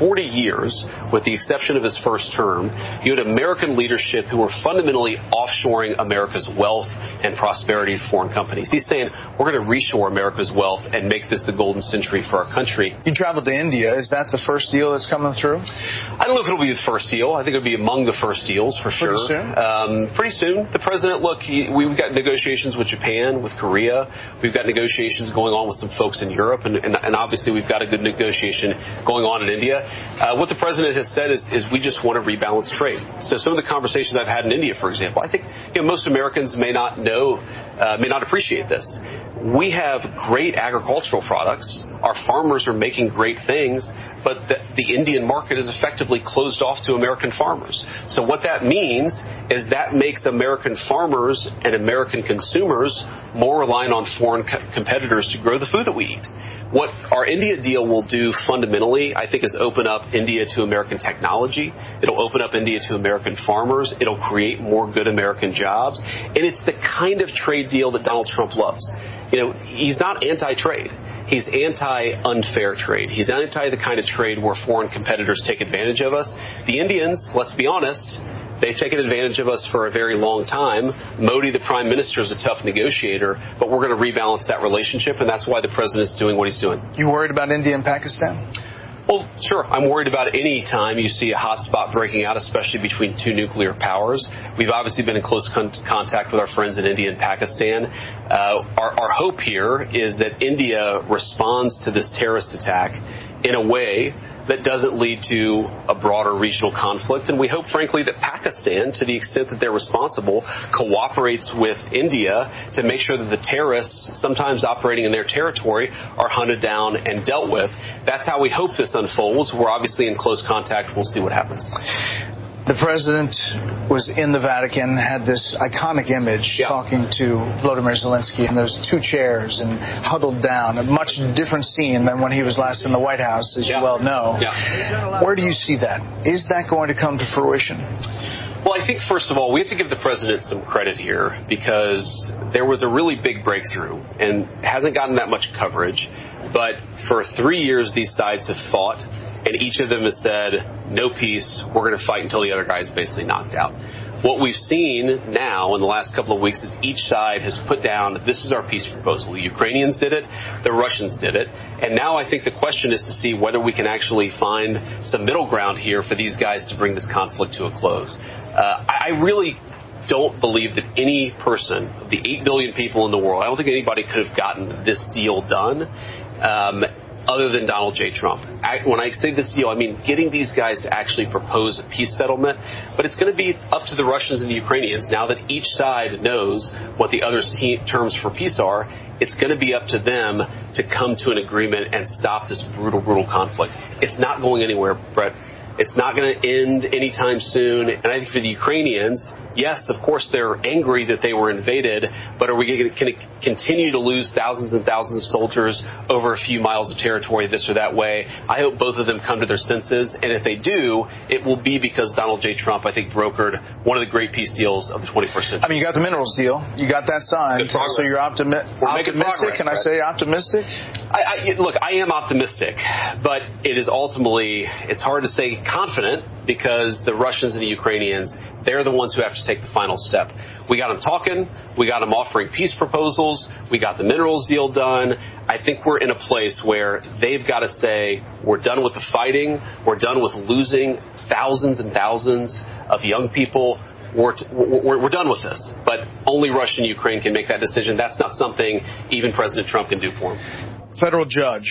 forty years, with the exception of his first term, you had American leadership who were fundamentally offshoring America's wealth and prosperity to foreign companies. He's saying, we're going to reshore America's wealth and make this the golden century for our country. You traveled to India. Is that the first deal that's coming through? I don't know if it'll be the first deal. I think it'll be among the first deals for sure. Pretty soon? Um, pretty soon. The president, look, he, we've got negotiations with Japan, with Korea. We've got negotiations going on with some folks in Europe, and, and, and obviously we've got a good negotiation going on in India. Uh, what the president has said is, is we just want to rebalance trade. So some of the conversations I've had in India, for example, I think you know, most Americans may not know, uh, may not appreciate this. We have great agricultural products. Our farmers are making great things, but the, the Indian market is effectively closed off to American farmers. So what that means is that makes American farmers and American consumers more reliant on foreign co- competitors to grow the food that we eat. What our India deal will do fundamentally, I think, is open up India to American technology. It'll open up India to American farmers. It'll create more good American jobs. And it's the kind of trade deal that Donald Trump loves. You know, he's not anti-trade. He's anti-unfair trade. He's anti the kind of trade where foreign competitors take advantage of us. The Indians, let's be honest, they've taken advantage of us for a very long time. Modi, the prime minister, is a tough negotiator, but we're going to rebalance that relationship, and that's why the president's doing what he's doing. You worried about India and Pakistan? Well, sure. I'm worried about any time you see a hot spot breaking out, especially between two nuclear powers. We've obviously been in close con- contact with our friends in India and Pakistan. Uh, our, our hope here is that India responds to this terrorist attack in a way that doesn't lead to a broader regional conflict. And we hope, frankly, that Pakistan, to the extent that they're responsible, cooperates with India to make sure that the terrorists, sometimes operating in their territory, are hunted down and dealt with. That's how we hope this unfolds. We're obviously in close contact. We'll see what happens. The president was in the Vatican, had this iconic image yeah. talking to Volodymyr Zelensky in those two chairs and huddled down. A much different scene than when he was last in the White House, as yeah. you well know. Yeah. Where do you see that? Is that going to come to fruition? Well, I think, first of all, we have to give the president some credit here because there was a really big breakthrough and hasn't gotten that much coverage. But for three years, these sides have fought. And each of them has said, no peace, we're going to fight until the other guy's basically knocked out. What we've seen now in the last couple of weeks is each side has put down, this is our peace proposal. The Ukrainians did it, the Russians did it. And now I think the question is to see whether we can actually find some middle ground here for these guys to bring this conflict to a close. Uh, I really don't believe that any person, of the eight billion people in the world, I don't think anybody could have gotten this deal done. Um, other than Donald J. Trump. I, when I say this deal, I mean getting these guys to actually propose a peace settlement, but it's going to be up to the Russians and the Ukrainians. Now that each side knows what the other's te- terms for peace are, it's going to be up to them to come to an agreement and stop this brutal, brutal conflict. It's not going anywhere, Brett. It's not going to end anytime soon. And I think for the Ukrainians, yes, of course, they're angry that they were invaded, but are we going to continue to lose thousands and thousands of soldiers over a few miles of territory this or that way? I hope both of them come to their senses. And if they do, it will be because Donald J. Trump, I think, brokered one of the great peace deals of the twenty-first century. I mean, you got the minerals deal. You got that signed. So you're optimi- optimistic. Can I say optimistic? I, I, look, I am optimistic, but it is ultimately, it's hard to say confident because the Russians and the Ukrainians, they're the ones who have to take the final step. We got them talking. We got them offering peace proposals. We got the minerals deal done. I think we're in a place where they've got to say, we're done with the fighting. We're done with losing thousands and thousands of young people. We're, t- we're, we're done with this. But only Russia and Ukraine can make that decision. That's not something even President Trump can do for them. Federal judge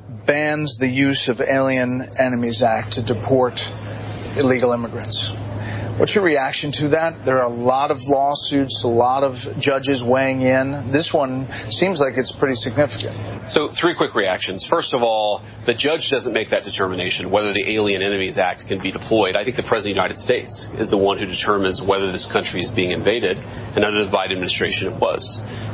bans the use of Alien Enemies Act to deport illegal immigrants. What's your reaction to that? There are a lot of lawsuits, a lot of judges weighing in. This one seems like it's pretty significant. So three quick reactions. First of all, the judge doesn't make that determination whether the Alien Enemies Act can be deployed. I think the President of the United States is the one who determines whether this country is being invaded, and under the Biden administration it was.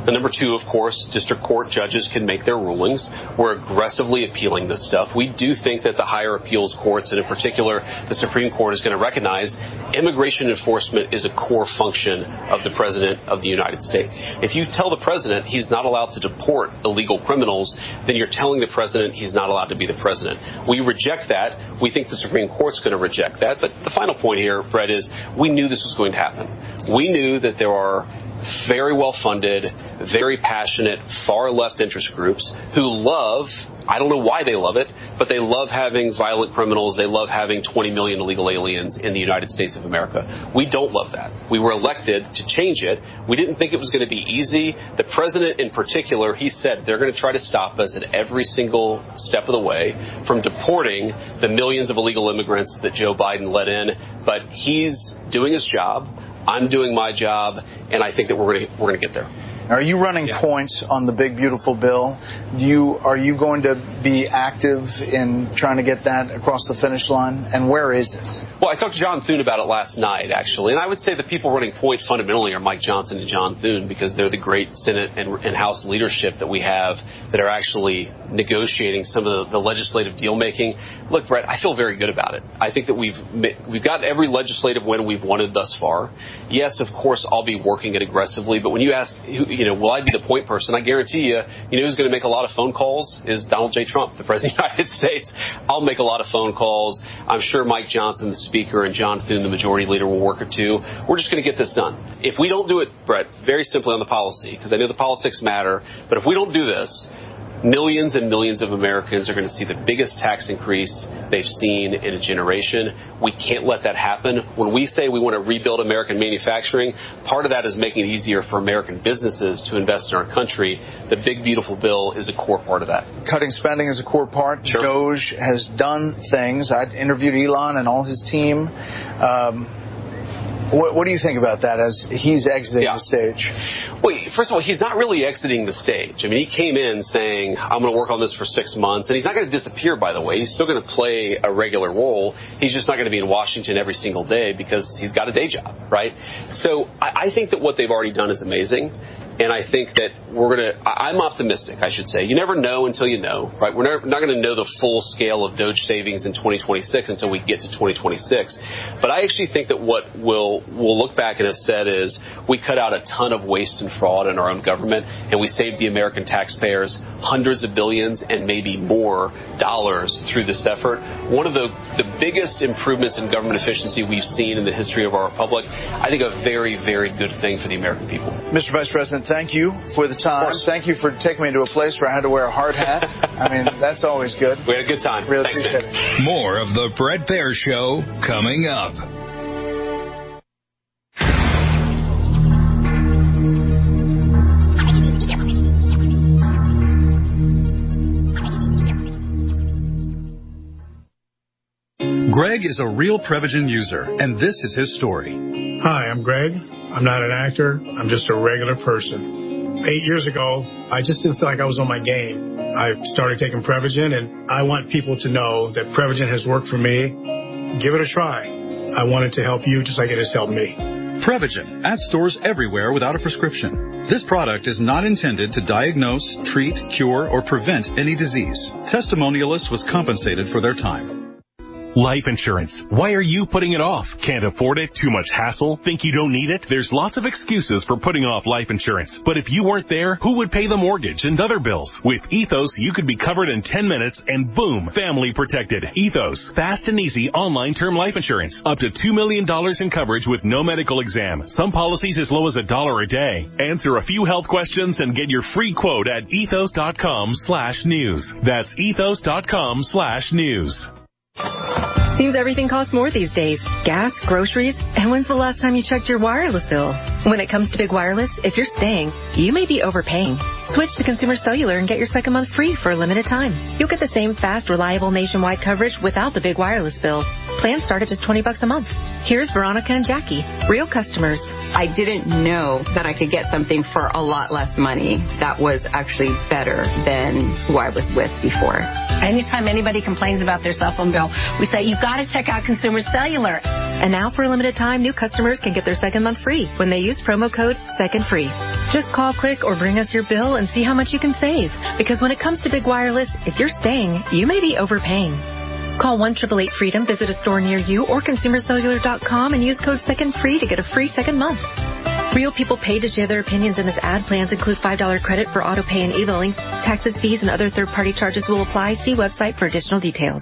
And number two, of course, district court judges can make their rulings. We're aggressively appealing this stuff. We do think that the higher appeals courts, and in particular the Supreme Court, is going to recognize immigration enforcement is a core function of the President of the United States. If you tell the President he's not allowed to deport illegal criminals, then you're telling the President he's not allowed to be the President. We reject that. We think the Supreme Court's going to reject that. But the final point here, Fred, is we knew this was going to happen. We knew that there are very well-funded, very passionate, far-left interest groups who love, I don't know why they love it, but they love having violent criminals. They love having twenty million illegal aliens in the United States of America. We don't love that. We were elected to change it. We didn't think it was going to be easy. The President in particular, he said they're going to try to stop us at every single step of the way from deporting the millions of illegal immigrants that Joe Biden let in. But he's doing his job. I'm doing my job, and I think that we're going to we're going to get there. Are you running yeah. points on the big, beautiful bill? Do you are you going to be active in trying to get that across the finish line? And where is it? Well, I talked to John Thune about it last night, actually, and I would say the people running points fundamentally are Mike Johnson and John Thune, because they're the great Senate and, and House leadership that we have that are actually negotiating some of the, the legislative deal making. Look, Brett, I feel very good about it. I think that we've we've got every legislative win we've wanted thus far. Yes, of course, I'll be working it aggressively, but when you ask, you know, will I be the point person? I guarantee you, you know who's going to make a lot of phone calls is Donald J. Trump, the President of the United States. I'll make a lot of phone calls. I'm sure Mike Johnson, the Speaker, and John Thune, the Majority Leader, will work it too. We're just going to get this done. If we don't do it, Brett, very simply on the policy, because I know the politics matter, but if we don't do this, millions and millions of Americans are going to see the biggest tax increase they've seen in a generation. We can't let that happen. When we say we want to rebuild American manufacturing, part of that is making it easier for American businesses to invest in our country. The big, beautiful bill is a core part of that. Cutting spending is a core part. Sure. DOGE has done things. I interviewed Elon and all his team. Um, What, what do you think about that as he's exiting yeah. the stage? Well, first of all, he's not really exiting the stage. I mean, he came in saying, I'm going to work on this for six months. And he's not going to disappear, by the way. He's still going to play a regular role. He's just not going to be in Washington every single day because he's got a day job, right? So I, I think that what they've already done is amazing. And I think that we're going to, I'm optimistic, I should say. You never know until you know, right? We're never, not going to know the full scale of DOGE savings in twenty twenty-six until we get to twenty twenty-six. But I actually think that what we'll, we'll look back and have said is we cut out a ton of waste and fraud in our own government, and we saved the American taxpayers hundreds of billions and maybe more dollars through this effort. One of the, the biggest improvements in government efficiency we've seen in the history of our republic. I think a very, very good thing for the American people. Mister Vice President, thank you for the time. Thank you for taking me to a place where I had to wear a hard hat. I mean, that's always good. We had a good time. Really Thanks, appreciate man. it. More of the Bret Baier Show coming up. Greg is a real Prevagen user, and this is his story. Hi, I'm Greg. I'm not an actor. I'm just a regular person. Eight years ago, I just didn't feel like I was on my game. I started taking Prevagen, and I want people to know that Prevagen has worked for me. Give it a try. I want it to help you just like it has helped me. Prevagen, at stores everywhere without a prescription. This product is not intended to diagnose, treat, cure, or prevent any disease. Testimonialists was compensated for their time. Life insurance. Why are you putting it off? Can't afford it? Too much hassle? Think you don't need it? There's lots of excuses for putting off life insurance. But if you weren't there, who would pay the mortgage and other bills? With Ethos, you could be covered in ten minutes and boom, family protected. Ethos. Fast and easy online term life insurance. Up to two million dollars in coverage with no medical exam. Some policies as low as a dollar a day. Answer a few health questions and get your free quote at ethos.com slash news. That's ethos.com slash news. Seems everything costs more these days. Gas, groceries, and when's the last time you checked your wireless bill? When it comes to Big Wireless, if you're staying, you may be overpaying. Switch to Consumer Cellular and get your second month free for a limited time. You'll get the same fast, reliable nationwide coverage without the big wireless bill. Plans start at just twenty bucks a month. Here's Veronica and Jackie, real customers. I didn't know that I could get something for a lot less money that was actually better than who I was with before. Anytime anybody complains about their cell phone bill, we say, you've got to check out Consumer Cellular. And now for a limited time, new customers can get their second month free when they use promo code SECONDFREE. Just call, click, or bring us your bill and see how much you can save. Because when it comes to Big Wireless, if you're staying, you may be overpaying. Call one eight eight eight freedom, visit a store near you, or consumer cellular dot com and use code SECONDFREE to get a free second month. Real people pay to share their opinions, and this ad plans include five dollars credit for auto pay and e-billing. Taxes, fees, and other third-party charges will apply. See website for additional details.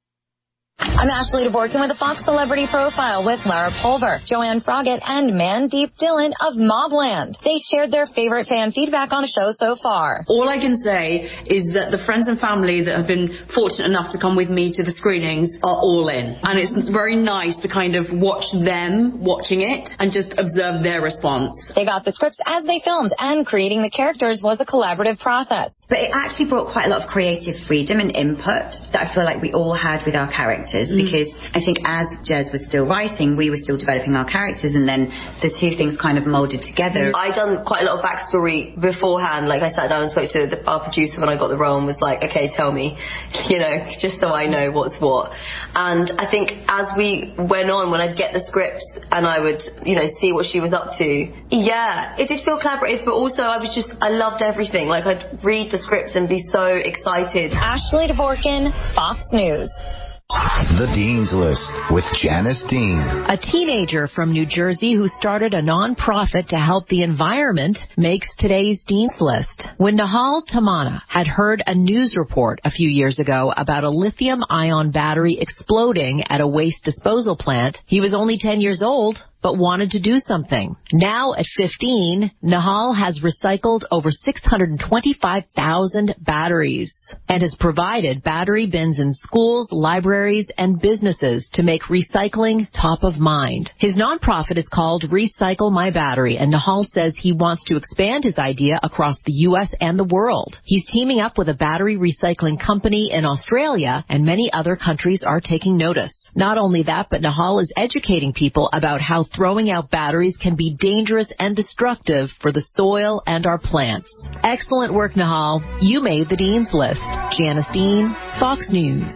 I'm Ashley Dvorkin with a Fox Celebrity Profile with Lara Pulver, Joanne Froggatt, and Mandeep Dillon of Mobland. They shared their favorite fan feedback on the show so far. All I can say is that the friends and family that have been fortunate enough to come with me to the screenings are all in. And it's very nice to kind of watch them watching it and just observe their response. They got the scripts as they filmed, and creating the characters was a collaborative process. But it actually brought quite a lot of creative freedom and input that I feel like we all had with our characters, mm. because I think as Jez was still writing, we were still developing our characters, and then the two things kind of molded together. I done quite a lot of backstory beforehand. Like, I sat down and spoke to the, our producer when I got the role and was like, okay, tell me, you know, just so I know what's what. And I think as we went on, when I'd get the scripts and I would, you know, see what she was up to, yeah, it did feel collaborative, but also I was just, I loved everything. Like, I'd read the scripts and be so excited. Ashley Dvorkin, Fox News. The Dean's List with Janice Dean. A teenager from New Jersey who started a nonprofit to help the environment makes today's Dean's List. When Nahal Tamana had heard a news report a few years ago about a lithium-ion battery exploding at a waste disposal plant, he was only ten years old, but wanted to do something. Now at fifteen, Nahal has recycled over six hundred twenty-five thousand batteries and has provided battery bins in schools, libraries, and businesses to make recycling top of mind. His nonprofit is called Recycle My Battery, and Nahal says he wants to expand his idea across the U S and the world. He's teaming up with a battery recycling company in Australia, and many other countries are taking notice. Not only that, but Nahal is educating people about how throwing out batteries can be dangerous and destructive for the soil and our plants. Excellent work, Nahal. You made the Dean's List. Janice Dean, Fox News.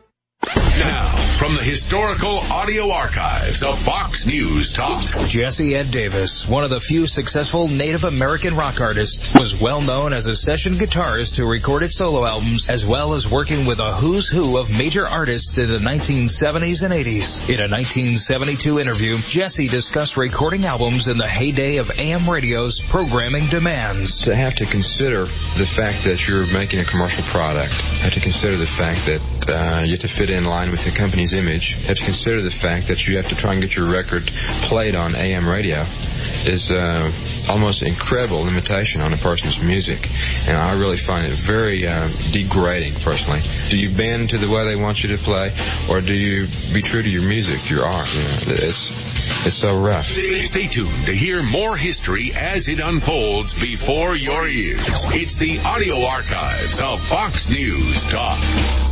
Now, from the historical audio archives of Fox News Talk. Jesse Ed Davis, one of the few successful Native American rock artists, was well known as a session guitarist who recorded solo albums, as well as working with a who's who of major artists in the nineteen seventies and eighties. In a nineteen seventy-two interview, Jesse discussed recording albums in the heyday of A M radio's programming demands. To have to consider the fact that you're making a commercial product, have to consider the fact that uh, you have to fit in line with the company's image, have to consider the fact that you have to try and get your record played on A M radio is uh, almost an incredible limitation on a person's music, and I really find it very uh, degrading personally. Do you bend to the way they want you to play, or do you be true to your music, your art? You know, it's it's so rough. Stay tuned to hear more history as it unfolds before your ears. It's the audio archives of Fox News Talk.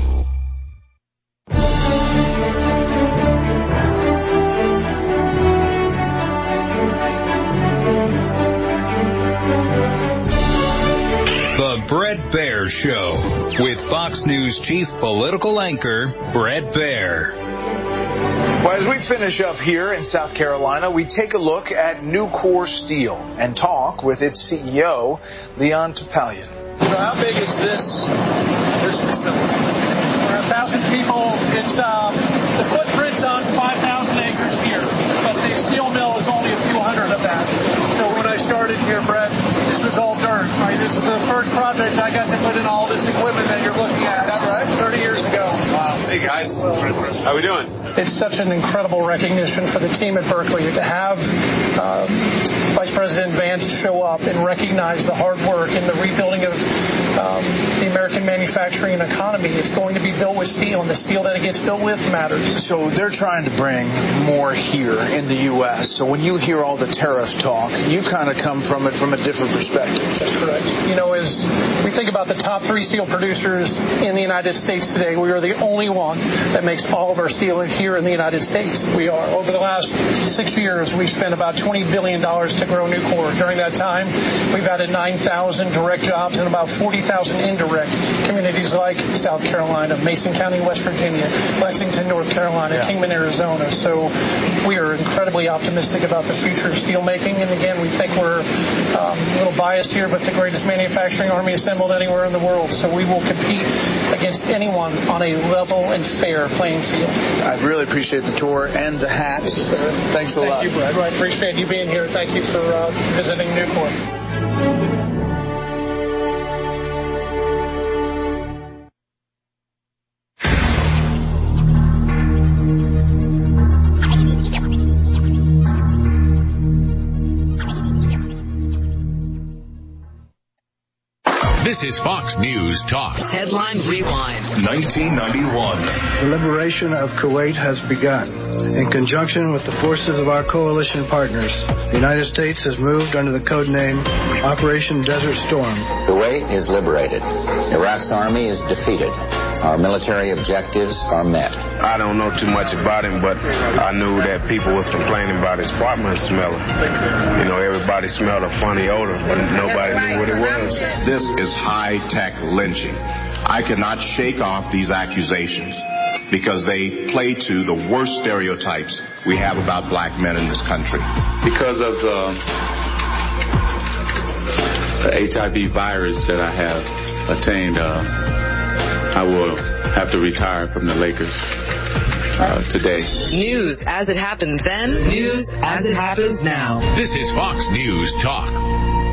The Bret Baier Show with Fox News chief political anchor Bret Baier. Well, as we finish up here in South Carolina, we take a look at Nucor Steel and talk with its C E O, Leon Topalian. So how big is this this facility? For a thousand people, it's um, the footprint's on five thousand acres here, but the steel mill is only a few hundred of that. So when I started here, Bret, this was all dirt. Right? This is the first project I got to put in all this equipment that you're looking at. Is that right? thirty years ago. Wow. Hey guys, how we doing? It's such an incredible recognition for the team at Berkeley to have um, Vice President Vance show up and recognize the hard work and the rebuilding of um, the American manufacturing economy. It's going to be built with steel, and the steel that it gets built with matters. So they're trying to bring more here in the U S. So when you hear all the tariff talk, you kind of come from it from a different perspective. That's correct. You know, as we think about the top three steel producers in the United States today, we are the only one that makes all of our steel here in the United States. We are. Over the last six years, we've spent about twenty billion dollars to grow Nucor. During that time, we've added nine thousand direct jobs and about forty thousand indirect. Communities like South Carolina, Mason County, West Virginia, Lexington, North Carolina, yeah. Kingman, Arizona. So we are incredibly optimistic about the future of steelmaking. And again, we think we're um, a little biased here, but the greatest manufacturing army assembled anywhere in the world. So we will compete against anyone on a level and fair playing field. I really appreciate the tour and the hats. Thanks a Thank lot. Thank you, Brad. I appreciate you being here. Thank you for uh, visiting Nucor. This is Fox News Talk. Headline Rewind. nineteen ninety-one. The liberation of Kuwait has begun. In conjunction with the forces of our coalition partners, the United States has moved under the code name Operation Desert Storm. Kuwait is liberated. Iraq's army is defeated. Our military objectives are met. I don't know too much about him, but I knew that people was complaining about his apartment smelling. You know, everybody smelled a funny odor, but nobody knew what it was. This is high-tech lynching. I cannot shake off these accusations because they play to the worst stereotypes we have about black men in this country. Because of the, the H I V virus that I have attained, uh, I will have to retire from the Lakers uh, today. News as it happens then, news as it happens now. This is Fox News Talk.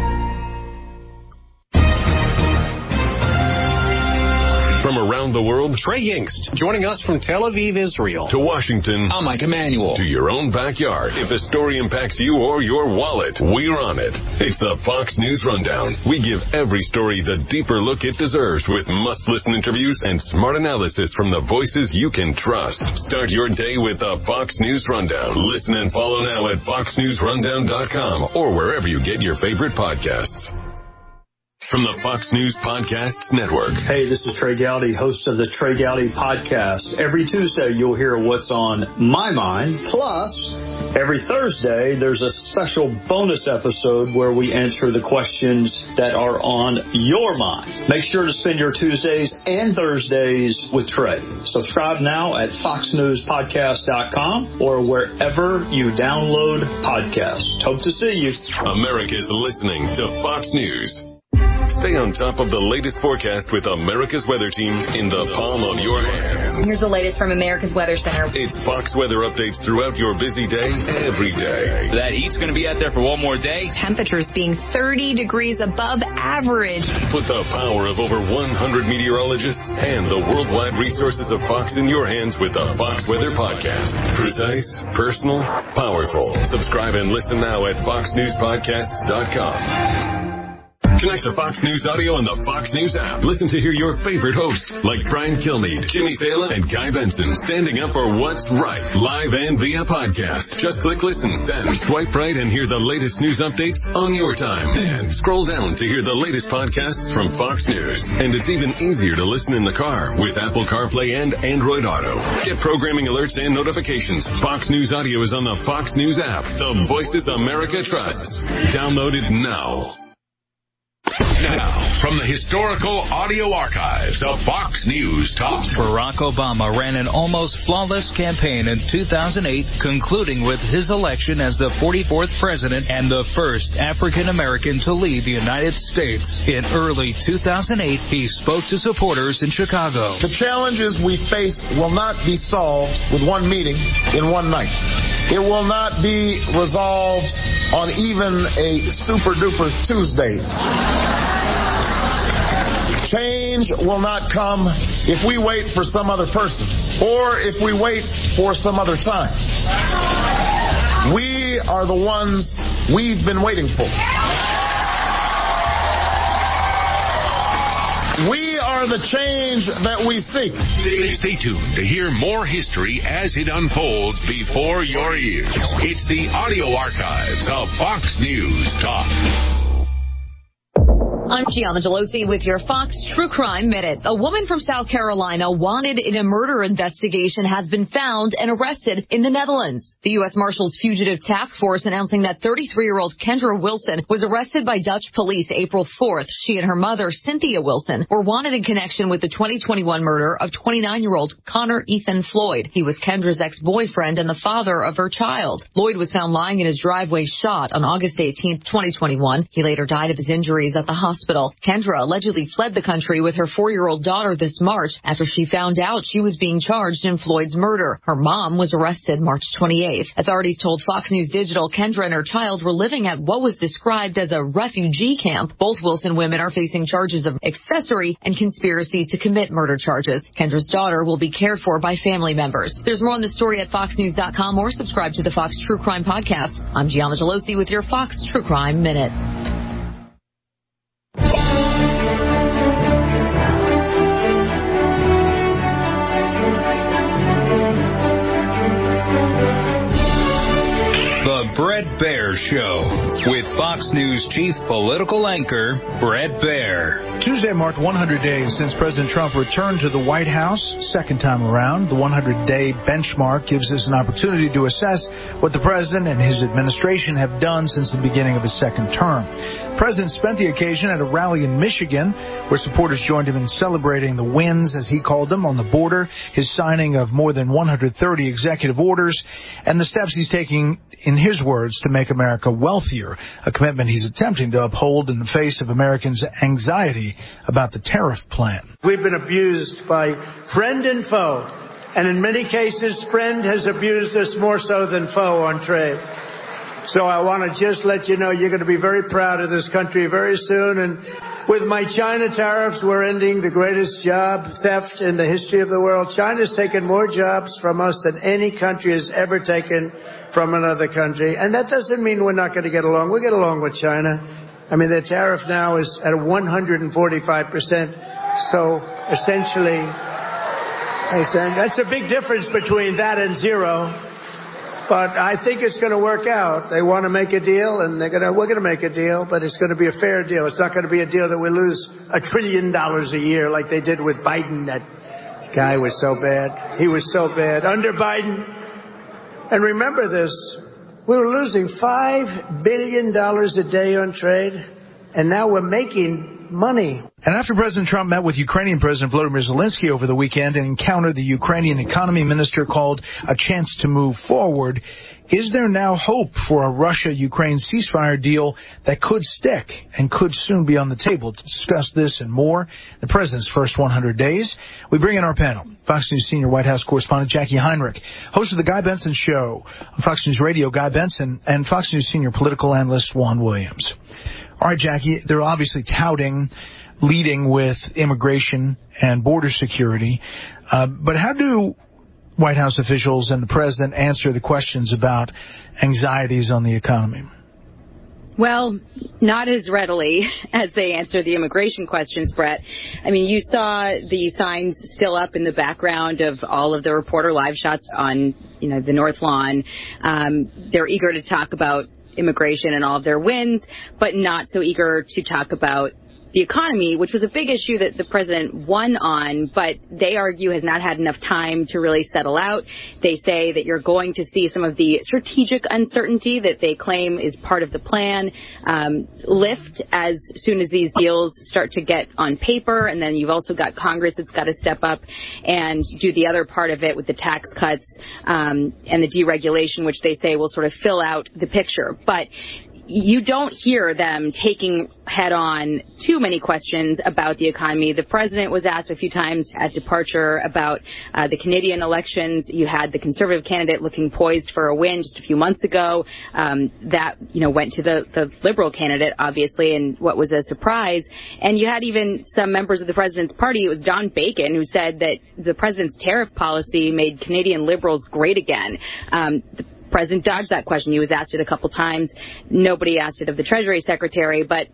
From around the world, Trey Yingst, joining us from Tel Aviv, Israel. To Washington, I'm Mike Emanuel. To your own backyard. If a story impacts you or your wallet, we're on it. It's the Fox News Rundown. We give every story the deeper look it deserves with must-listen interviews and smart analysis from the voices you can trust. Start your day with the Fox News Rundown. Listen and follow now at fox news rundown dot com or wherever you get your favorite podcasts. From the Fox News Podcasts Network. Hey, this is Trey Gowdy, host of the Trey Gowdy Podcast. Every Tuesday, you'll hear what's on my mind. Plus, every Thursday, there's a special bonus episode where we answer the questions that are on your mind. Make sure to spend your Tuesdays and Thursdays with Trey. Subscribe now at fox news podcast dot com or wherever you download podcasts. Hope to see you. America's listening to Fox News. Stay on top of the latest forecast with America's Weather Team in the palm of your hands. Here's the latest from America's Weather Center. It's Fox weather updates throughout your busy day, every day. That heat's going to be out there for one more day. Temperatures being thirty degrees above average. Put the power of over one hundred meteorologists and the worldwide resources of Fox in your hands with the Fox Weather Podcast. Precise, personal, powerful. Subscribe and listen now at fox news podcasts dot com. Connect to Fox News Audio on the Fox News app. Listen to hear your favorite hosts like Brian Kilmeade, Jimmy Fallon, and Guy Benson standing up for what's right, live and via podcast. Just click listen, then swipe right and hear the latest news updates on your time. And scroll down to hear the latest podcasts from Fox News. And it's even easier to listen in the car with Apple CarPlay and Android Auto. Get programming alerts and notifications. Fox News Audio is on the Fox News app. The voices America trusts. Download it now. Now, from the historical audio archives of Fox News Talk. Barack Obama ran an almost flawless campaign in two thousand eight, concluding with his election as the forty-fourth president and the first African American to lead the United States. In early two thousand eight, he spoke to supporters in Chicago. The challenges we face will not be solved with one meeting in one night. It will not be resolved on even a super-duper Tuesday. Change will not come if we wait for some other person or if we wait for some other time. We are the ones we've been waiting for. We are the change that we seek. Stay tuned to hear more history as it unfolds before your ears. It's the audio archives of Fox News Talk. I'm Gianna Gelosi with your Fox True Crime Minute. A woman from South Carolina wanted in a murder investigation has been found and arrested in the Netherlands. The U S Marshals Fugitive Task Force announcing that thirty-three-year-old Kendra Wilson was arrested by Dutch police April fourth. She and her mother, Cynthia Wilson, were wanted in connection with the twenty twenty-one murder of twenty-nine-year-old Connor Ethan Floyd. He was Kendra's ex-boyfriend and the father of her child. Lloyd was found lying in his driveway shot on August eighteenth, twenty twenty-one. He later died of his injuries at the hospital. Kendra allegedly fled the country with her four-year-old daughter this March after she found out she was being charged in Floyd's murder. Her mom was arrested March twenty-eighth. Authorities told Fox News Digital Kendra and her child were living at what was described as a refugee camp. Both Wilson women are facing charges of accessory and conspiracy to commit murder charges. Kendra's daughter will be cared for by family members. There's more on the story at fox news dot com or subscribe to the Fox True Crime Podcast. I'm Gianna Gelosi with your Fox True Crime Minute. The Bret Baier Show with Fox News chief political anchor Bret Baier. Tuesday marked one hundred days since President Trump returned to the White House. Second time around, the one hundred day benchmark gives us an opportunity to assess what the president and his administration have done since the beginning of his second term. The president spent the occasion at a rally in Michigan where supporters joined him in celebrating the wins, as he called them, on the border, his signing of more than one hundred thirty executive orders, and the steps he's taking, in his words, to make America wealthier, a commitment he's attempting to uphold in the face of Americans' anxiety about the tariff plan. We've been abused by friend and foe, and in many cases, friend has abused us more so than foe on trade. So I want to just let you know you're going to be very proud of this country very soon. And with my China tariffs, we're ending the greatest job theft in the history of the world. China's taken more jobs from us than any country has ever taken from another country. And that doesn't mean we're not going to get along. We get along with China. I mean, their tariff now is at one hundred forty-five percent. So essentially, that's a big difference between that and zero. But I think it's going to work out. They want to make a deal, and they're going to, we're going to make a deal, but it's going to be a fair deal. It's not going to be a deal that we lose a trillion dollars a year like they did with Biden. That guy was so bad. He was so bad. Under Biden, and remember this, we were losing five billion dollars a day on trade, and now we're making money. And after President Trump met with Ukrainian President Volodymyr Zelensky over the weekend and encountered the Ukrainian economy minister called a chance to move forward, is there now hope for a Russia-Ukraine ceasefire deal that could stick and could soon be on the table? To discuss this and more, the president's first one hundred days, we bring in our panel. Fox News senior White House correspondent Jackie Heinrich, host of the Guy Benson Show on Fox News Radio, Guy Benson, and Fox News senior political analyst Juan Williams. All right, Jackie, they're obviously touting leading with immigration and border security. Uh, but how do White House officials and the president answer the questions about anxieties on the economy? Well, not as readily as they answer the immigration questions, Brett. I mean, you saw the signs still up in the background of all of the reporter live shots on, you know, the North Lawn. Um, they're eager to talk about immigration and all of their wins, but not so eager to talk about the economy, which was a big issue that the president won on, but they argue has not had enough time to really settle out. They say that you're going to see some of the strategic uncertainty that they claim is part of the plan um, lift as soon as these deals start to get on paper. And then you've also got Congress that's got to step up and do the other part of it with the tax cuts um, and the deregulation, which they say will sort of fill out the picture. But you don't hear them taking head-on too many questions about the economy. The president was asked a few times at departure about uh, the Canadian elections. You had the Conservative candidate looking poised for a win just a few months ago. Um, that, you know, went to the, the Liberal candidate, obviously, and what was a surprise. And you had even some members of the president's party. It was John Bacon who said that the president's tariff policy made Canadian Liberals great again. Um, the President dodged that question. He was asked it a couple times. Nobody asked it of the Treasury Secretary, but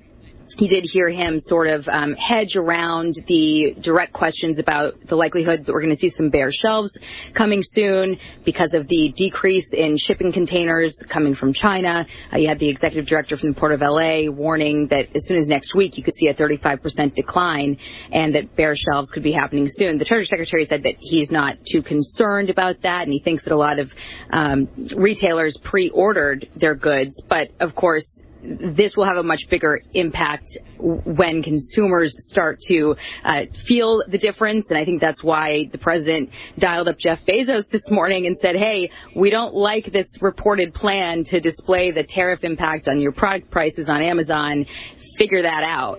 You did hear him sort of um, hedge around the direct questions about the likelihood that we're going to see some bare shelves coming soon because of the decrease in shipping containers coming from China. Uh, you had the executive director from the Port of L A warning that as soon as next week you could see a thirty-five percent decline and that bare shelves could be happening soon. The Treasury Secretary said that he's not too concerned about that, and he thinks that a lot of um, retailers pre-ordered their goods. But, of course, this will have a much bigger impact when consumers start to uh, feel the difference. And I think that's why the president dialed up Jeff Bezos this morning and said, hey, we don't like this reported plan to display the tariff impact on your product prices on Amazon. Figure that out.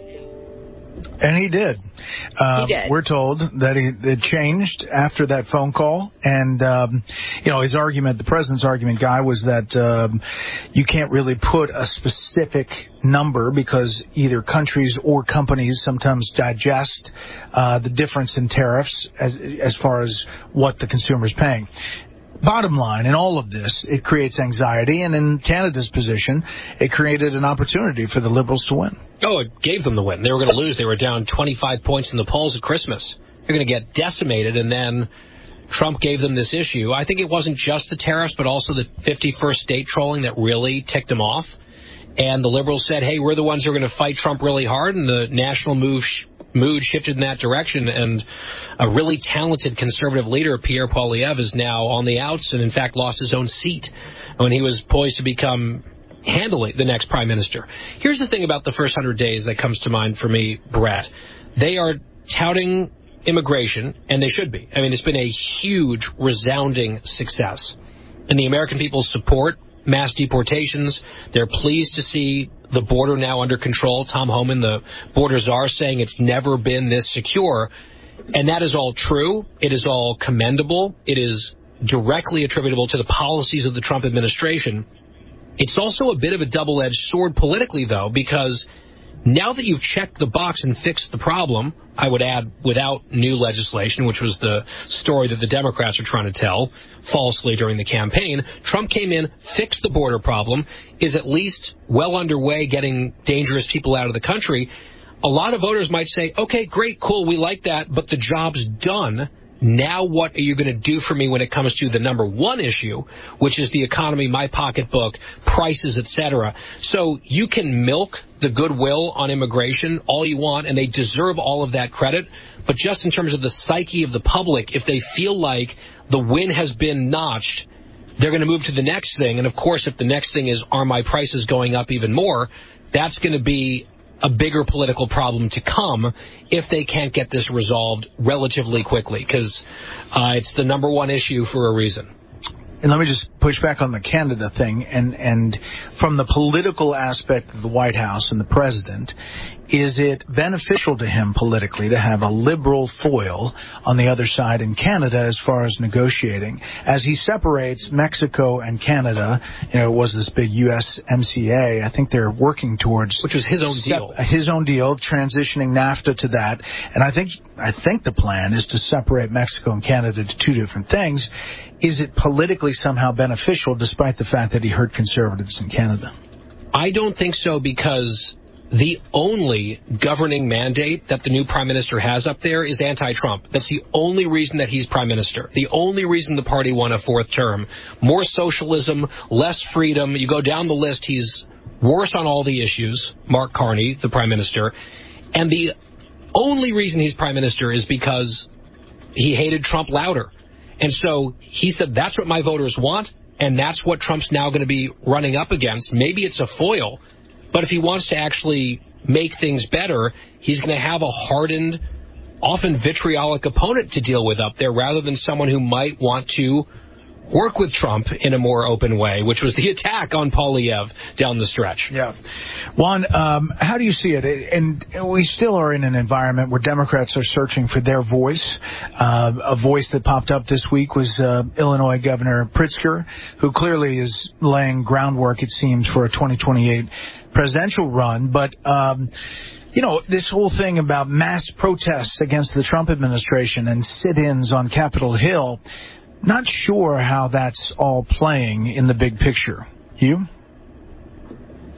And he did. Uh, he did. We're told that he, it changed after that phone call. And, um, you know, his argument, the president's argument, Guy, was that um, you can't really put a specific number because either countries or companies sometimes digest uh, the difference in tariffs as, as far as what the consumer is paying. Bottom line, in all of this, it creates anxiety, and in Canada's position, it created an opportunity for the Liberals to win. Oh, it gave them the win. They were going to lose. They were down twenty-five points in the polls at Christmas. They're going to get decimated, and then Trump gave them this issue. I think it wasn't just the tariffs, but also the fifty-first state trolling that really ticked them off. And the Liberals said, hey, we're the ones who are going to fight Trump really hard, and the national move sh- mood shifted in that direction, and a really talented conservative leader, Pierre Poilievre, is now on the outs and, in fact, lost his own seat when he was poised to become handily the next prime minister. Here's the thing about the first hundred days that comes to mind for me, Brett. They are touting immigration, and they should be. I mean, it's been a huge, resounding success. And the American people support mass deportations. They're pleased to see the border now under control. Tom Homan, the border czar, saying it's never been this secure. And that is all true. It is all commendable. It is directly attributable to the policies of the Trump administration. It's also a bit of a double-edged sword politically, though, because now that you've checked the box and fixed the problem, I would add without new legislation, which was the story that the Democrats are trying to tell falsely during the campaign, Trump came in, fixed the border problem, is at least well underway getting dangerous people out of the country. A lot of voters might say, okay, great, cool, we like that, but the job's done. Now what are you going to do for me when it comes to the number one issue, which is the economy, my pocketbook, prices, et cetera. So you can milk the goodwill on immigration all you want, and they deserve all of that credit. But just in terms of the psyche of the public, if they feel like the win has been notched, they're going to move to the next thing. And, of course, if the next thing is, are my prices going up even more, that's going to be a bigger political problem to come if they can't get this resolved relatively quickly, because uh, it's the number one issue for a reason. And let me just push back on the Canada thing. And, and from the political aspect of the White House and the president, is it beneficial to him politically to have a liberal foil on the other side in Canada as far as negotiating? As he separates Mexico and Canada, you know, it was this big U S M C A. I think they're working towards... Which was his own sep- deal. His own deal, transitioning NAFTA to that. And I think, I think the plan is to separate Mexico and Canada to two different things. Is it politically somehow beneficial, despite the fact that he hurt conservatives in Canada? I don't think so, because the only governing mandate that the new prime minister has up there is anti-Trump. That's the only reason that he's prime minister. The only reason the party won a fourth term. More socialism, less freedom. You go down the list, he's worse on all the issues, Mark Carney, the prime minister. And the only reason he's prime minister is because he hated Trump louder. And so he said, that's what my voters want, and that's what Trump's now going to be running up against. Maybe it's a foil, but if he wants to actually make things better, he's going to have a hardened, often vitriolic opponent to deal with up there rather than someone who might want to work with Trump in a more open way, which was the attack on Poilievre down the stretch. Yeah. Juan, um, how do you see it? And we still are in an environment where Democrats are searching for their voice. Uh, a voice that popped up this week was uh, Illinois Governor Pritzker, who clearly is laying groundwork, it seems, for a twenty twenty-eight presidential run. But um you know, this whole thing about mass protests against the Trump administration and sit-ins on Capitol Hill, not sure how that's all playing in the big picture. You?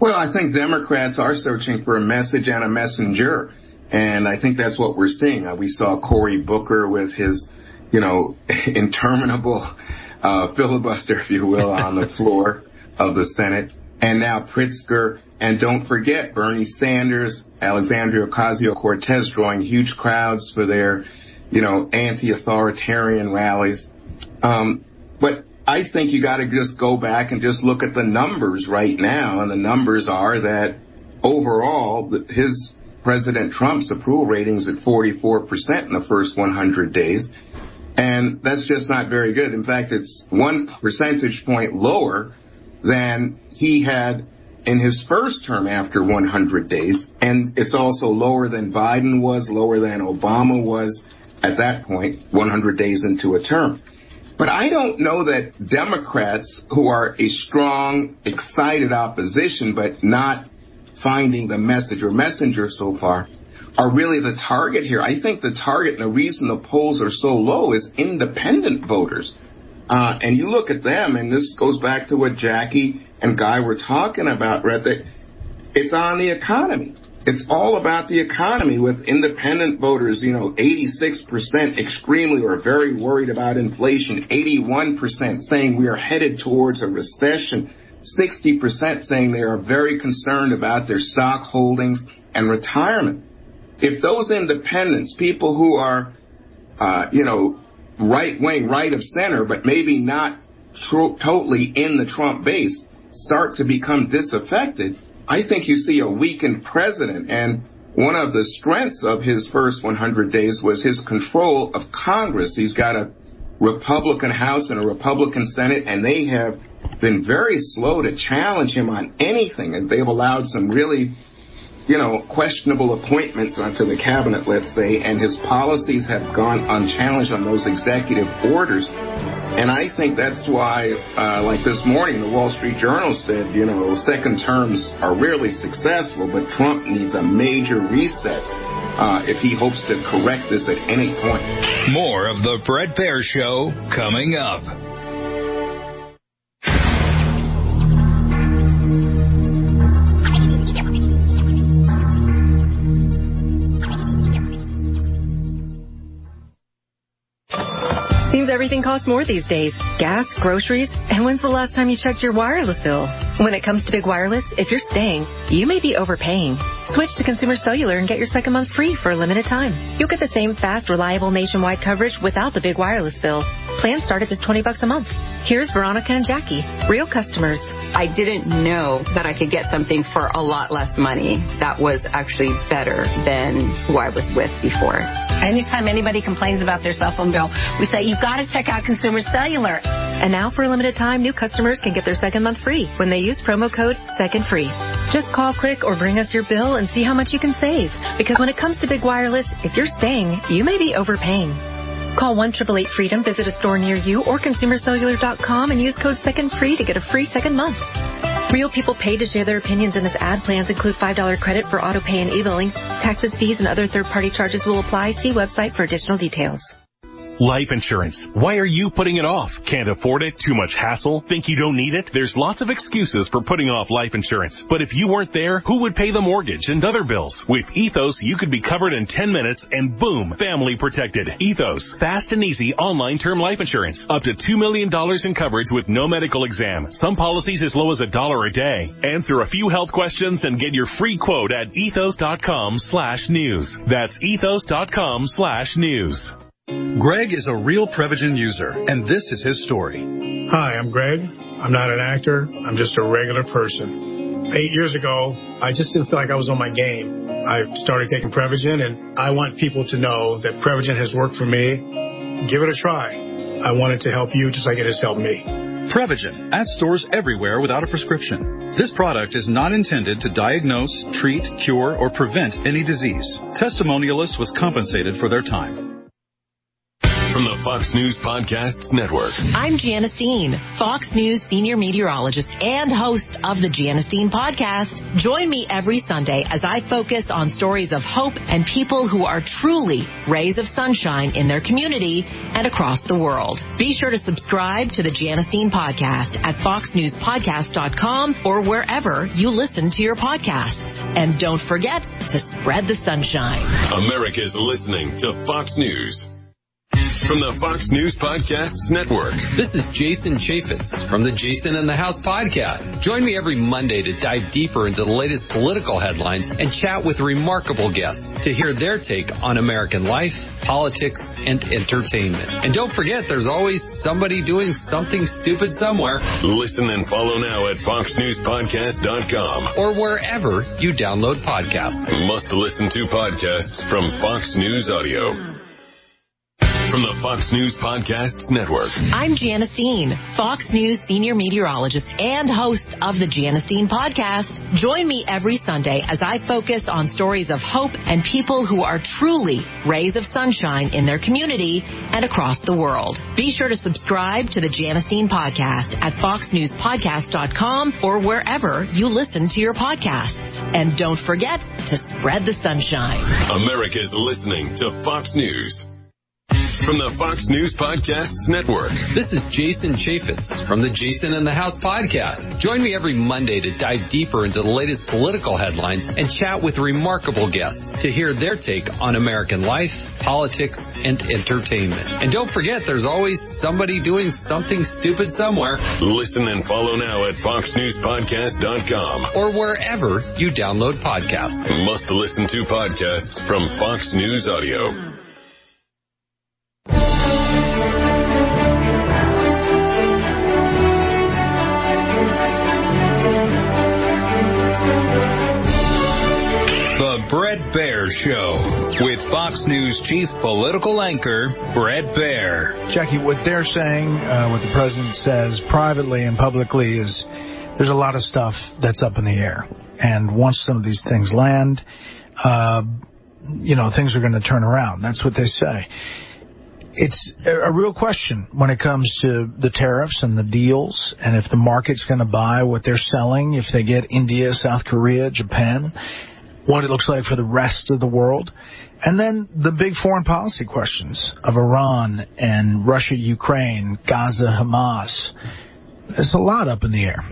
Well, I think Democrats are searching for a message and a messenger, and I think that's what we're seeing. Uh, we saw Cory Booker with his, you know, interminable uh, filibuster, if you will, on the floor of the Senate, and now Pritzker, and don't forget Bernie Sanders, Alexandria Ocasio-Cortez drawing huge crowds for their, you know, anti-authoritarian rallies. Um, but I think you got to just go back and just look at the numbers right now, and the numbers are that overall, his President Trump's approval ratings at forty-four percent in the first one hundred days, and that's just not very good. In fact, it's one percentage point lower than he had in his first term after one hundred days, and it's also lower than Biden was, lower than Obama was at that point, one hundred days into a term. But I don't know that Democrats, who are a strong, excited opposition, but not finding the message or messenger so far, are really the target here. I think the target and the reason the polls are so low is independent voters. Uh, and you look at them, and this goes back to what Jackie and Guy were talking about, right? That it's on the economy. It's all about the economy with independent voters, you know, eighty-six percent extremely or very worried about inflation, eighty-one percent saying we are headed towards a recession, sixty percent saying they are very concerned about their stock holdings and retirement. If those independents, people who are, uh, you know, right-wing, right of center, but maybe not tro- totally in the Trump base, start to become disaffected, I think you see a weakened president. And one of the strengths of his first one hundred days was his control of Congress. He's got a Republican House and a Republican Senate, and they have been very slow to challenge him on anything. And they've allowed some really, you know, questionable appointments onto the cabinet, let's say, and his policies have gone unchallenged on those executive orders. And I think that's why, uh, like this morning, the Wall Street Journal said, you know, second terms are really successful, but Trump needs a major reset uh, if he hopes to correct this at any point. More of the Bret Baier Show coming up. Seems everything costs more these days. Gas, groceries, and when's the last time you checked your wireless bill? When it comes to Big Wireless, if you're staying, you may be overpaying. Switch to Consumer Cellular and get your second month free for a limited time. You'll get the same fast, reliable nationwide coverage without the big wireless bill. Plans start at just twenty bucks a month. Here's Veronica and Jackie, real customers. I didn't know that I could get something for a lot less money that was actually better than who I was with before. Anytime anybody complains about their cell phone bill, we say, you've got to check out Consumer Cellular. And now for a limited time, new customers can get their second month free when they use promo code SECONDFREE. Just call, click, or bring us your bill and see how much you can save. Because when it comes to Big Wireless, if you're staying, you may be overpaying. Call one eight eight eight FREEDOM, visit a store near you, or consumer cellular dot com and use code SECONDFREE to get a free second month. Real people paid to share their opinions in this ad. Plans include five dollars credit for auto pay and e-billing. Taxes, fees, and other third-party charges will apply. See website for additional details. Life insurance. Why are you putting it off? Can't afford it? Too much hassle? Think you don't need it? There's lots of excuses for putting off life insurance. But if you weren't there, who would pay the mortgage and other bills? With Ethos, you could be covered in ten minutes and boom, family protected. Ethos. Fast and easy online term life insurance. Up to two million dollars in coverage with no medical exam. Some policies as low as a dollar a day. Answer a few health questions and get your free quote at ethos.com slash news. That's ethos.com slash news. Greg is a real Prevagen user, and this is his story. Hi, I'm Greg. I'm not an actor. I'm just a regular person. Eight years ago, I just didn't feel like I was on my game. I started taking Prevagen, and I want people to know that Prevagen has worked for me. Give it a try. I want it to help you just like it has helped me. Prevagen, at stores everywhere without a prescription. This product is not intended to diagnose, treat, cure, or prevent any disease. Testimonialists was compensated for their time. From the Fox News Podcasts Network. I'm Janice Dean, Fox News senior meteorologist and host of the Janice Dean Podcast. Join me every Sunday as I focus on stories of hope and people who are truly rays of sunshine in their community and across the world. Be sure to subscribe to the Janice Dean Podcast at fox news podcast dot com or wherever you listen to your podcasts. And don't forget to spread the sunshine. America's listening to Fox News. From the Fox News Podcasts Network. This is Jason Chaffetz from the Jason in the House podcast. Join me every Monday to dive deeper into the latest political headlines and chat with remarkable guests to hear their take on American life, politics, and entertainment. And don't forget, there's always somebody doing something stupid somewhere. Listen and follow now at fox news podcast dot com or wherever you download podcasts. Must listen to podcasts from Fox News Audio. From the Fox News Podcasts Network. I'm Janice Dean, Fox News senior meteorologist and host of the Janice Dean Podcast. Join me every Sunday as I focus on stories of hope and people who are truly rays of sunshine in their community and across the world. Be sure to subscribe to the Janice Dean Podcast at fox news podcast dot com or wherever you listen to your podcasts. And don't forget to spread the sunshine. America's listening to Fox News. From the Fox News Podcasts Network. This is Jason Chaffetz from the Jason in the House podcast. Join me every Monday to dive deeper into the latest political headlines and chat with remarkable guests to hear their take on American life, politics, and entertainment. And don't forget, there's always somebody doing something stupid somewhere. Listen and follow now at fox news podcast dot com or wherever you download podcasts. Must listen to podcasts from Fox News Audio. The Bret Baier Show with Fox News chief political anchor Bret Baier. Jackie, what they're saying, uh, what the president says privately and publicly is there's a lot of stuff that's up in the air. And once some of these things land, uh, you know, things are going to turn around. That's what they say. It's a real question when it comes to the tariffs and the deals and if the market's going to buy what they're selling, if they get India, South Korea, Japan, what it looks like for the rest of the world. And then the big foreign policy questions of Iran and Russia, Ukraine, Gaza, Hamas. There's a lot up in the air.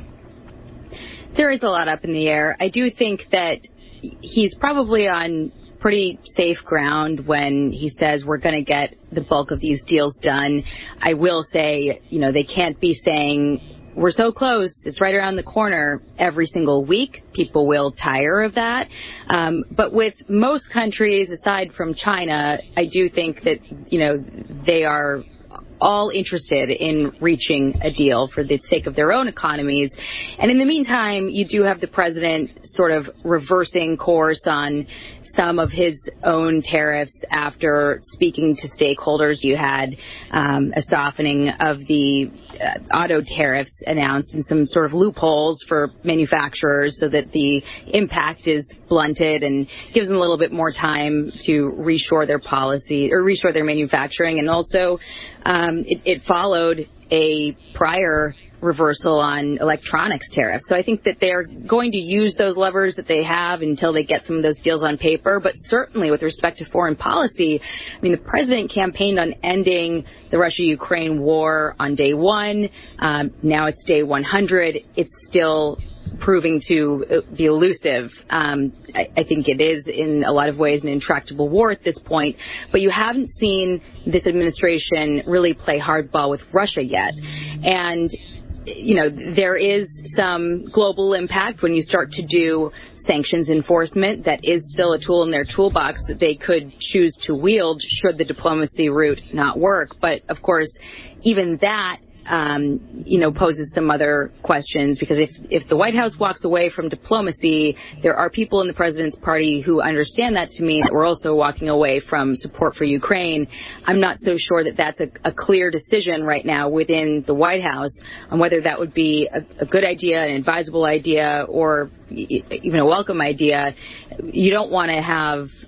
There is a lot up in the air. I do think that he's probably on pretty safe ground when he says we're going to get the bulk of these deals done. I will say, you know, they can't be saying we're so close, it's right around the corner every single week. People will tire of that. Um, but with most countries, aside from China, I do think that, you know, they are all interested in reaching a deal for the sake of their own economies. And in the meantime, you do have the president sort of reversing course on some of his own tariffs after speaking to stakeholders. You had um, a softening of the uh, auto tariffs announced and some sort of loopholes for manufacturers so that the impact is blunted and gives them a little bit more time to reshore their policy or reshore their manufacturing. And also um, it, it followed a prior reversal on electronics tariffs. So I think that they're going to use those levers that they have until they get some of those deals on paper. But certainly with respect to foreign policy, I mean, the president campaigned on ending the Russia-Ukraine war on day one. Um, now it's day one hundred. It's still proving to be elusive. Um, I, I think it is in a lot of ways an intractable war at this point. But you haven't seen this administration really play hardball with Russia yet. And you know, there is some global impact when you start to do sanctions enforcement. That is still a tool in their toolbox that they could choose to wield should the diplomacy route not work. But, of course, even that, um, you know, poses some other questions, because if, if the White House walks away from diplomacy, there are people in the president's party who understand that to mean that we're also walking away from support for Ukraine. I'm not so sure that that's a, a clear decision right now within the White House on whether that would be a, a good idea, an advisable idea, or even a welcome idea. You don't want to have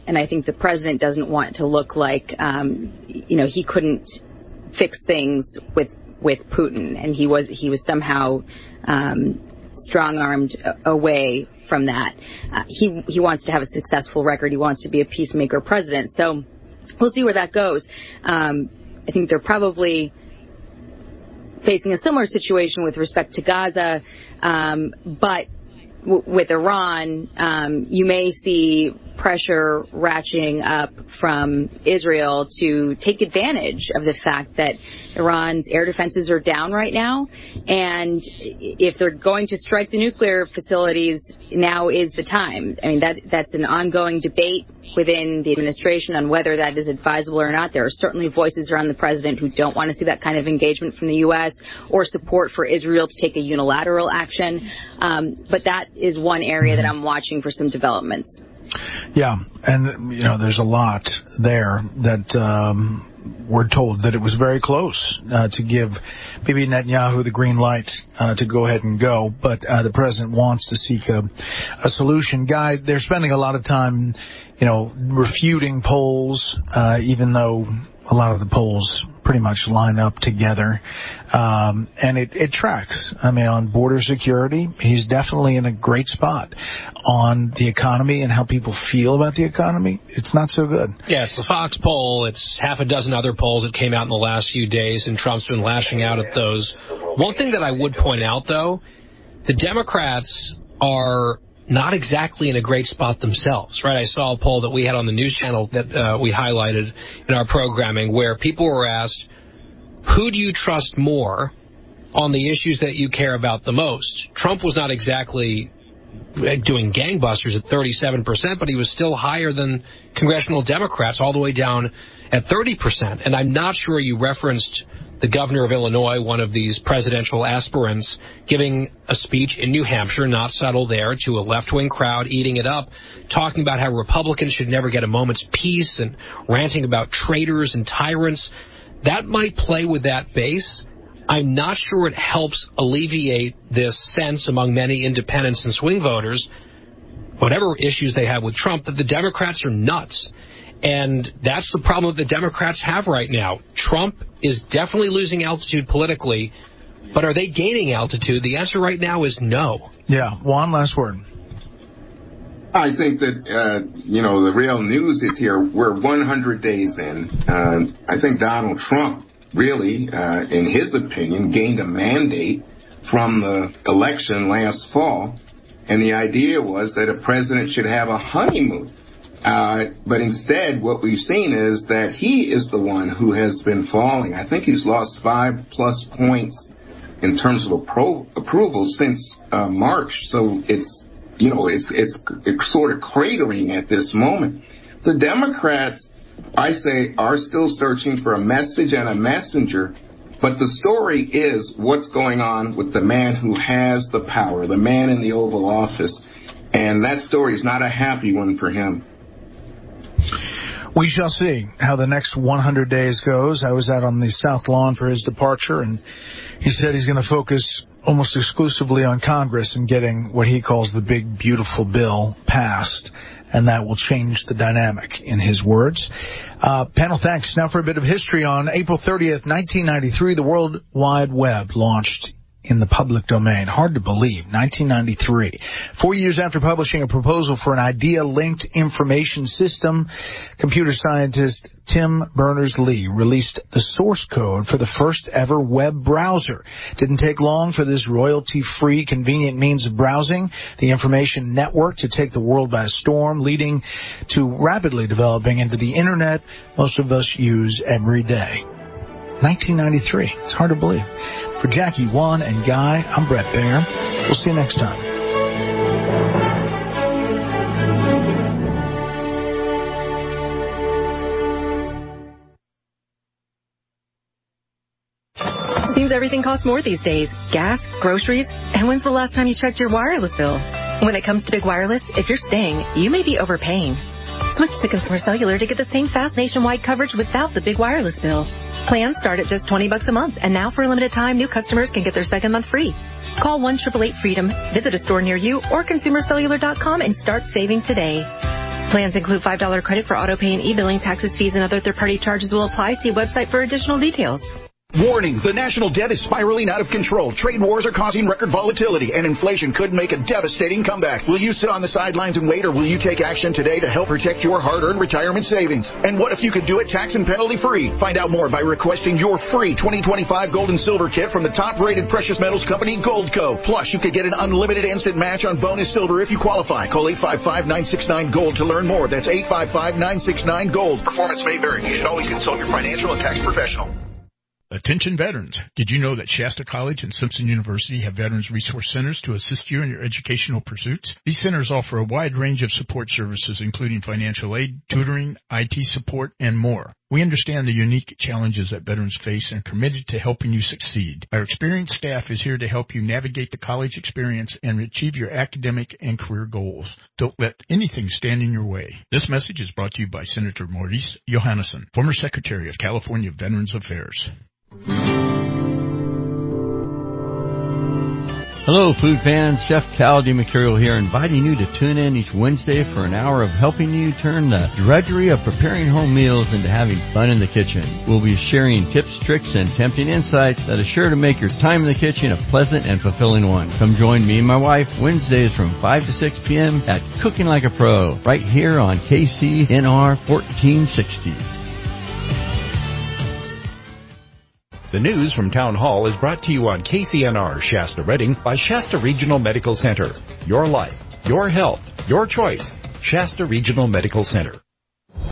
and I think the president doesn't want to look like, um, you know, he couldn't fix things with with Putin, and he was he was somehow um, strong-armed away from that. Uh, he he wants to have a successful record. He wants to be a peacemaker president. So we'll see where that goes. Um, I think they're probably facing a similar situation with respect to Gaza, um, but w- with Iran, um, you may see pressure ratcheting up from Israel to take advantage of the fact that Iran's air defenses are down right now, and if they're going to strike the nuclear facilities, now is the time. I mean, that that's an ongoing debate within the administration on whether that is advisable or not. There are certainly voices around the president who don't want to see that kind of engagement from the U S or support for Israel to take a unilateral action, um, but that is one area that I'm watching for some developments. Yeah, and, you know, there's a lot there that um, we're told that it was very close uh, to give Bibi Netanyahu the green light uh, to go ahead and go, but uh, the president wants to seek a, a solution. Guy, they're spending a lot of time, you know, refuting polls, uh, even though a lot of the polls pretty much line up together, um, and it, it tracks. I mean, on border security, he's definitely in a great spot. On the economy and how people feel about the economy, it's not so good. Yeah, it's the Fox poll. It's half a dozen other polls that came out in the last few days, and Trump's been lashing out at those. One thing that I would point out, though, the Democrats are not exactly in a great spot themselves, right? I saw a poll that we had on the news channel that uh, we highlighted in our programming where people were asked, who do you trust more on the issues that you care about the most? Trump was not exactly doing gangbusters at thirty-seven percent, but he was still higher than congressional Democrats, all the way down at thirty percent. And I'm not sure you referenced the governor of Illinois, one of these presidential aspirants, giving a speech in New Hampshire, not subtle there, to a left-wing crowd, eating it up, talking about how Republicans should never get a moment's peace and ranting about traitors and tyrants. That might play with that base. I'm not sure it helps alleviate this sense among many independents and swing voters, whatever issues they have with Trump, that the Democrats are nuts. And that's the problem that the Democrats have right now. Trump is definitely losing altitude politically, but are they gaining altitude? The answer right now is no. Yeah. Juan, last word. I think that, uh, you know, the real news is here. We're one hundred days in. Uh, I think Donald Trump really, uh, in his opinion, gained a mandate from the election last fall. And the idea was that a president should have a honeymoon. Uh, but instead, what we've seen is that he is the one who has been falling. I think he's lost five plus points in terms of appro- approval since uh, March. So it's, you know, it's, it's it's sort of cratering at this moment. The Democrats, I say, are still searching for a message and a messenger. But the story is what's going on with the man who has the power, the man in the Oval Office. And that story is not a happy one for him. We shall see how the next one hundred days goes. I was out on the South Lawn for his departure, and he said he's going to focus almost exclusively on Congress and getting what he calls the big, beautiful bill passed, and that will change the dynamic, in his words. Uh, panel, thanks. Now for a bit of history. On April thirtieth, nineteen ninety-three, the World Wide Web launched in the public domain. Hard to believe. nineteen ninety-three. Four years after publishing a proposal for an idea-linked information system, computer scientist Tim Berners-Lee released the source code for the first ever web browser. Didn't take long for this royalty-free, convenient means of browsing the information network to take the world by storm, leading to rapidly developing into the internet most of us use every day. nineteen ninety-three. It's hard to believe. For Jackie, Juan, and Guy, I'm Brett Baer. We'll see you next time. Seems everything costs more these days. Gas, groceries, and when's the last time you checked your wireless bill? When it comes to Big Wireless, if you're staying, you may be overpaying. Switch to Consumer Cellular to get the same fast nationwide coverage without the big wireless bill. Plans start at just twenty bucks a month, and now for a limited time, new customers can get their second month free. Call one eight eight eight freedom, visit a store near you, or consumer cellular dot com and start saving today. Plans include five dollars credit for auto pay and e-billing. Taxes, fees, and other third-party charges will apply. See website for additional details. Warning, the national debt is spiraling out of control. Trade wars are causing record volatility, and inflation could make a devastating comeback. Will you sit on the sidelines and wait, or will you take action today to help protect your hard-earned retirement savings? And what if you could do it tax and penalty-free? Find out more by requesting your free twenty twenty-five gold and silver kit from the top-rated precious metals company, Goldco. Plus, you could get an unlimited instant match on bonus silver if you qualify. Call eight five five, nine six nine, gold to learn more. That's eight five five, nine six nine, gold. Performance may vary. You should always consult your financial and tax professional. Attention veterans. Did you know that Shasta College and Simpson University have Veterans Resource Centers to assist you in your educational pursuits? These centers offer a wide range of support services, including financial aid, tutoring, I T support, and more. We understand the unique challenges that veterans face and are committed to helping you succeed. Our experienced staff is here to help you navigate the college experience and achieve your academic and career goals. Don't let anything stand in your way. This message is brought to you by Senator Maurice Johannesson, former Secretary of California Veterans Affairs. Hello, food fans. Chef Cal DiMercurio here, inviting you to tune in each Wednesday for an hour of helping you turn the drudgery of preparing home meals into having fun in the kitchen. We'll be sharing tips, tricks, and tempting insights that are sure to make your time in the kitchen a pleasant and fulfilling one. Come join me and my wife Wednesdays from five to six p.m. at Cooking Like a Pro, right here on K C N R fourteen sixty. The news from Town Hall is brought to you on K C N R Shasta Redding by Shasta Regional Medical Center. Your life, your health, your choice. Shasta Regional Medical Center.